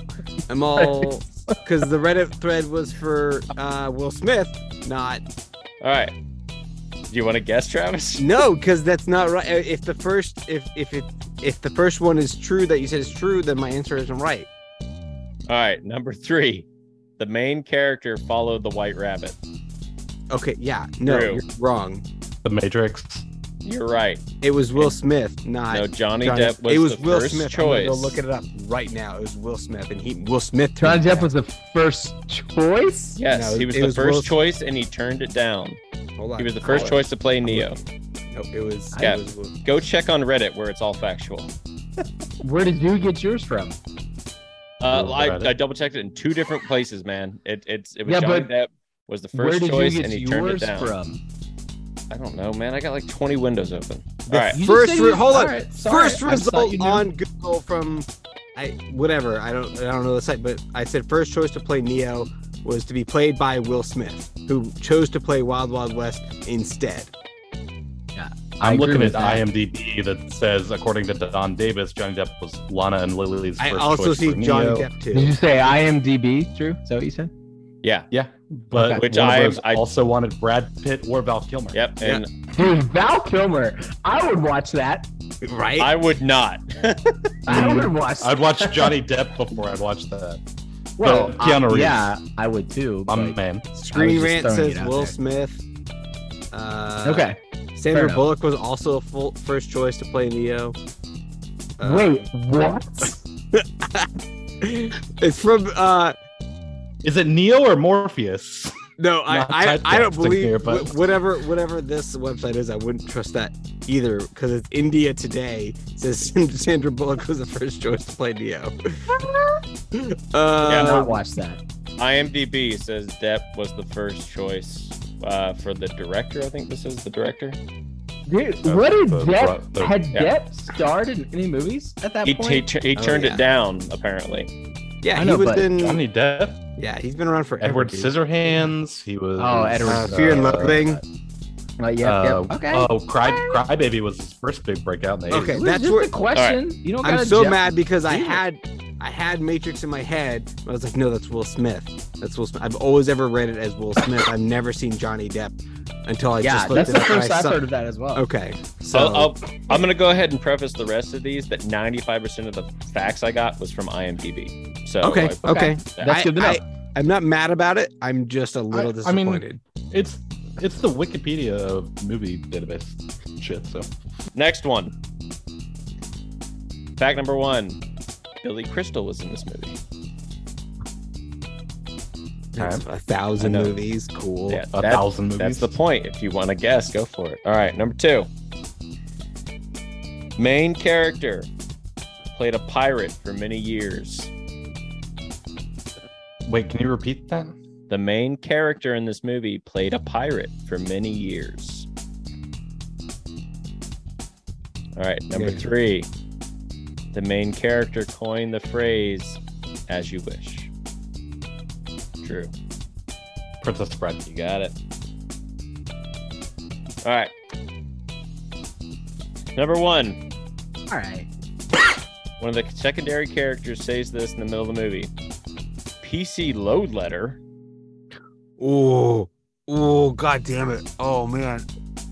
Because the Reddit thread was for Will Smith, not. All right. Do you want to guess, Travis? No, because that's not right. If the first one is true that you said is true, then my answer isn't right. All right. Number 3. The main character followed the White Rabbit. Okay, yeah, no, True. you're wrong. The Matrix. You're right. It was Will Smith, not No, Johnny Depp was it was the Will first Smith. choice. I'm gonna go look it up right now. It was Will Smith, and Will Smith. Johnny turned Depp was the first choice? Yes, No, he was it the was first Will- choice, and he turned it down. Hold on. He was the first choice to play Neo. Nope, it was. Yeah. It was Will. Go check on Reddit where it's all factual. Where did you get yours from? I double checked it in 2 different places, man. It was Yeah, Johnny but Depp was the Where first did choice, you and get he turned it yours down. from? I don't know, man. I got like 20 windows open. The All right. You first, just said you- hold on. Alright, sorry, First I thought you result knew. on Google from, whatever. I don't know the site, but I said first choice to play Neo was to be played by Will Smith, who chose to play Wild Wild West instead. I I'm agree looking with at that. IMDb that says, according to Don Davis, Johnny Depp was Lana and Lily's first I also choice see for Johnny Neo. Depp too. Did you say IMDb, Drew? Is that what you said? Yeah. Yeah, but Okay. Which Warner I- Bros. also wanted Brad Pitt or Val Kilmer. Yep. And Dude, Val Kilmer. I would watch that. Right? I would not. I would watch that. I'd watch Johnny Depp before I'd watch that. Well, Keanu Reeves. yeah, I would too. My but- man. Screen just Rant throwing it says out Will there. Smith. Okay. Sandra enough. Bullock was also a full first choice to play Neo. Wait, what? It's from Is it Neo or Morpheus? no, Not I don't typecasting believe here, but- whatever this website is, I wouldn't trust that either because it's India Today. It says Sandra Bullock was the first choice to play Neo. I not watch that. IMDb says Depp was the first choice for the director. I think this is the director. Dude, what did Depp the- had yeah. Depp starred in any movies at that He point? turned yeah. it down apparently. Yeah, I know, he was but in. Johnny Depp, Yeah, he's been around forever. Edward dude. Scissorhands. He was. Oh, Edward Fear and Loathing. Yep. Okay. Oh, Crybaby was his first big breakout in the 80s. Okay, It was that's just where a question. You don't I'm gotta so judge- mad because I do it. had I had Matrix in my head. But I was like, no, that's Will Smith. That's Will Smith. I've always ever read it as Will Smith. I've never seen Johnny Depp until I just looked that's the it up. first I've heard of that as well. Okay, so I'm gonna go ahead and preface the rest of these that 95% of the facts I got was from IMDb. So okay. That's good to know. I'm not mad about it. I'm just a little disappointed. It's the Wikipedia of movie database shit. So next one. Fact number 1. Billy Crystal was in this movie. That's 1,000 movies. Cool. Yeah, 1,000 movies. That's the point. If you want to guess, go for it. All right, number 2. Main character played a pirate for many years. Wait, can you repeat that? The main character in this movie played a pirate for many years. All right, number 3. The main character coined the phrase, "as you wish." True. Princess Bride. You got it. All right. Number 1. All right. One of the secondary characters says this in the middle of the movie. PC load letter. Oh, god damn it. Oh man.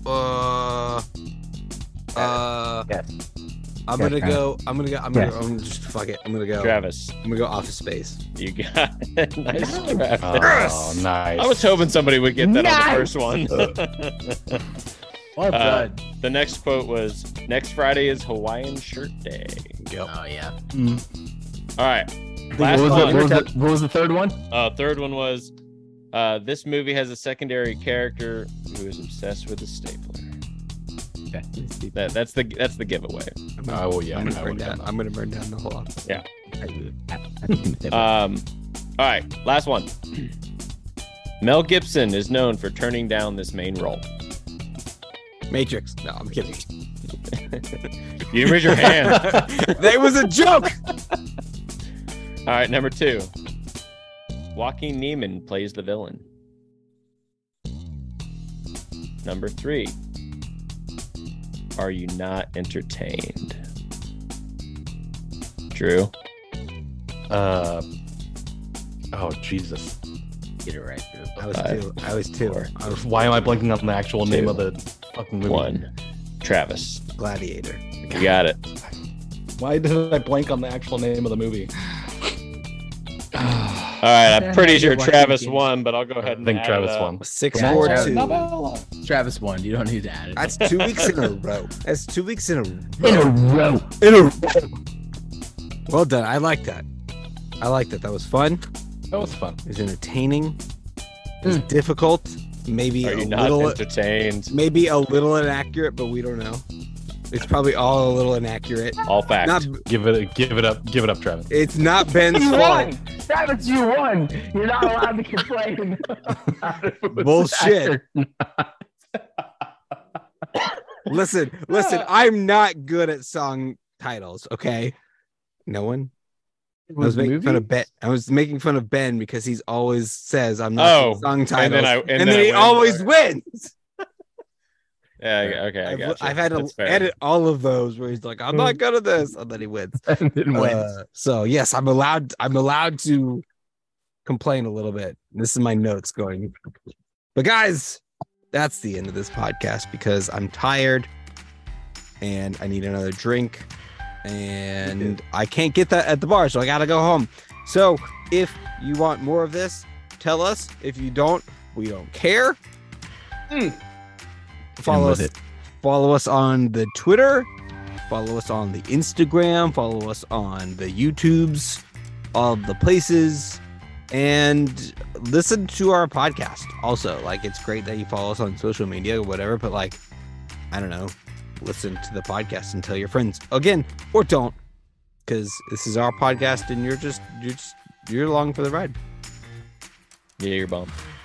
Yes. I'm gonna just fuck it. I'm gonna go. Travis. I'm gonna go Office Space. You got it. Nice, Travis. Oh, nice. I was hoping somebody would get that on the first one. What blood? The next quote was, "Next Friday is Hawaiian Shirt Day." Yep. Oh yeah. All right. Last one. What was the third one? Third one was, this movie has a secondary character who is obsessed with a stapler. Okay. That's the giveaway. I'm gonna burn down the whole office. Yeah. All right. Last one. Mel Gibson is known for turning down this main role. Matrix. No, I'm kidding. You didn't raise your hand. That was a joke. All right, number 2. Joaquin Neiman plays the villain. Number 3. Are you not entertained? Drew? Oh, Jesus. Get it right, Drew. I was two. Why am I blanking on the actual name of the fucking movie? 1. Travis. Gladiator. You got it. Why did I blank on the actual name of the movie? All right, I'm pretty sure Travis won, but I'll go ahead and think Travis won. 6-4-2. Travis won. You don't need to add it. That's 2 weeks in a row. That's 2 weeks in a row. Well done. I like that. That was fun. That was fun. It was entertaining. It was difficult. Maybe Are you a not little entertained? Maybe a little inaccurate, but we don't know. It's probably all a little inaccurate. All fact. Give it up, Travis. It's not Ben's You fault. won, Travis. You won. You're not allowed to complain. Bullshit. Listen. I'm not good at song titles. Okay, no one. I was making fun of Ben. I was making fun of Ben because he's always says I'm not good at song titles, and then he always wins. Yeah, okay, I got you. I've had to edit all of those where he's like, I'm not good at this, and then he wins. And then wins. So yes, I'm allowed to complain a little bit. This is my notes going. But guys, that's the end of this podcast because I'm tired and I need another drink and I can't get that at the bar, so I gotta go home. So if you want more of this, tell us. If you don't, we don't care. Follow us on the Twitter, follow us on the Instagram, follow us on the YouTubes, all the places, and listen to our podcast. Also, like, it's great that you follow us on social media or whatever, but like, I don't know, listen to the podcast and tell your friends again, or don't, because this is our podcast and you're along for the ride. Yeah, you're bummed.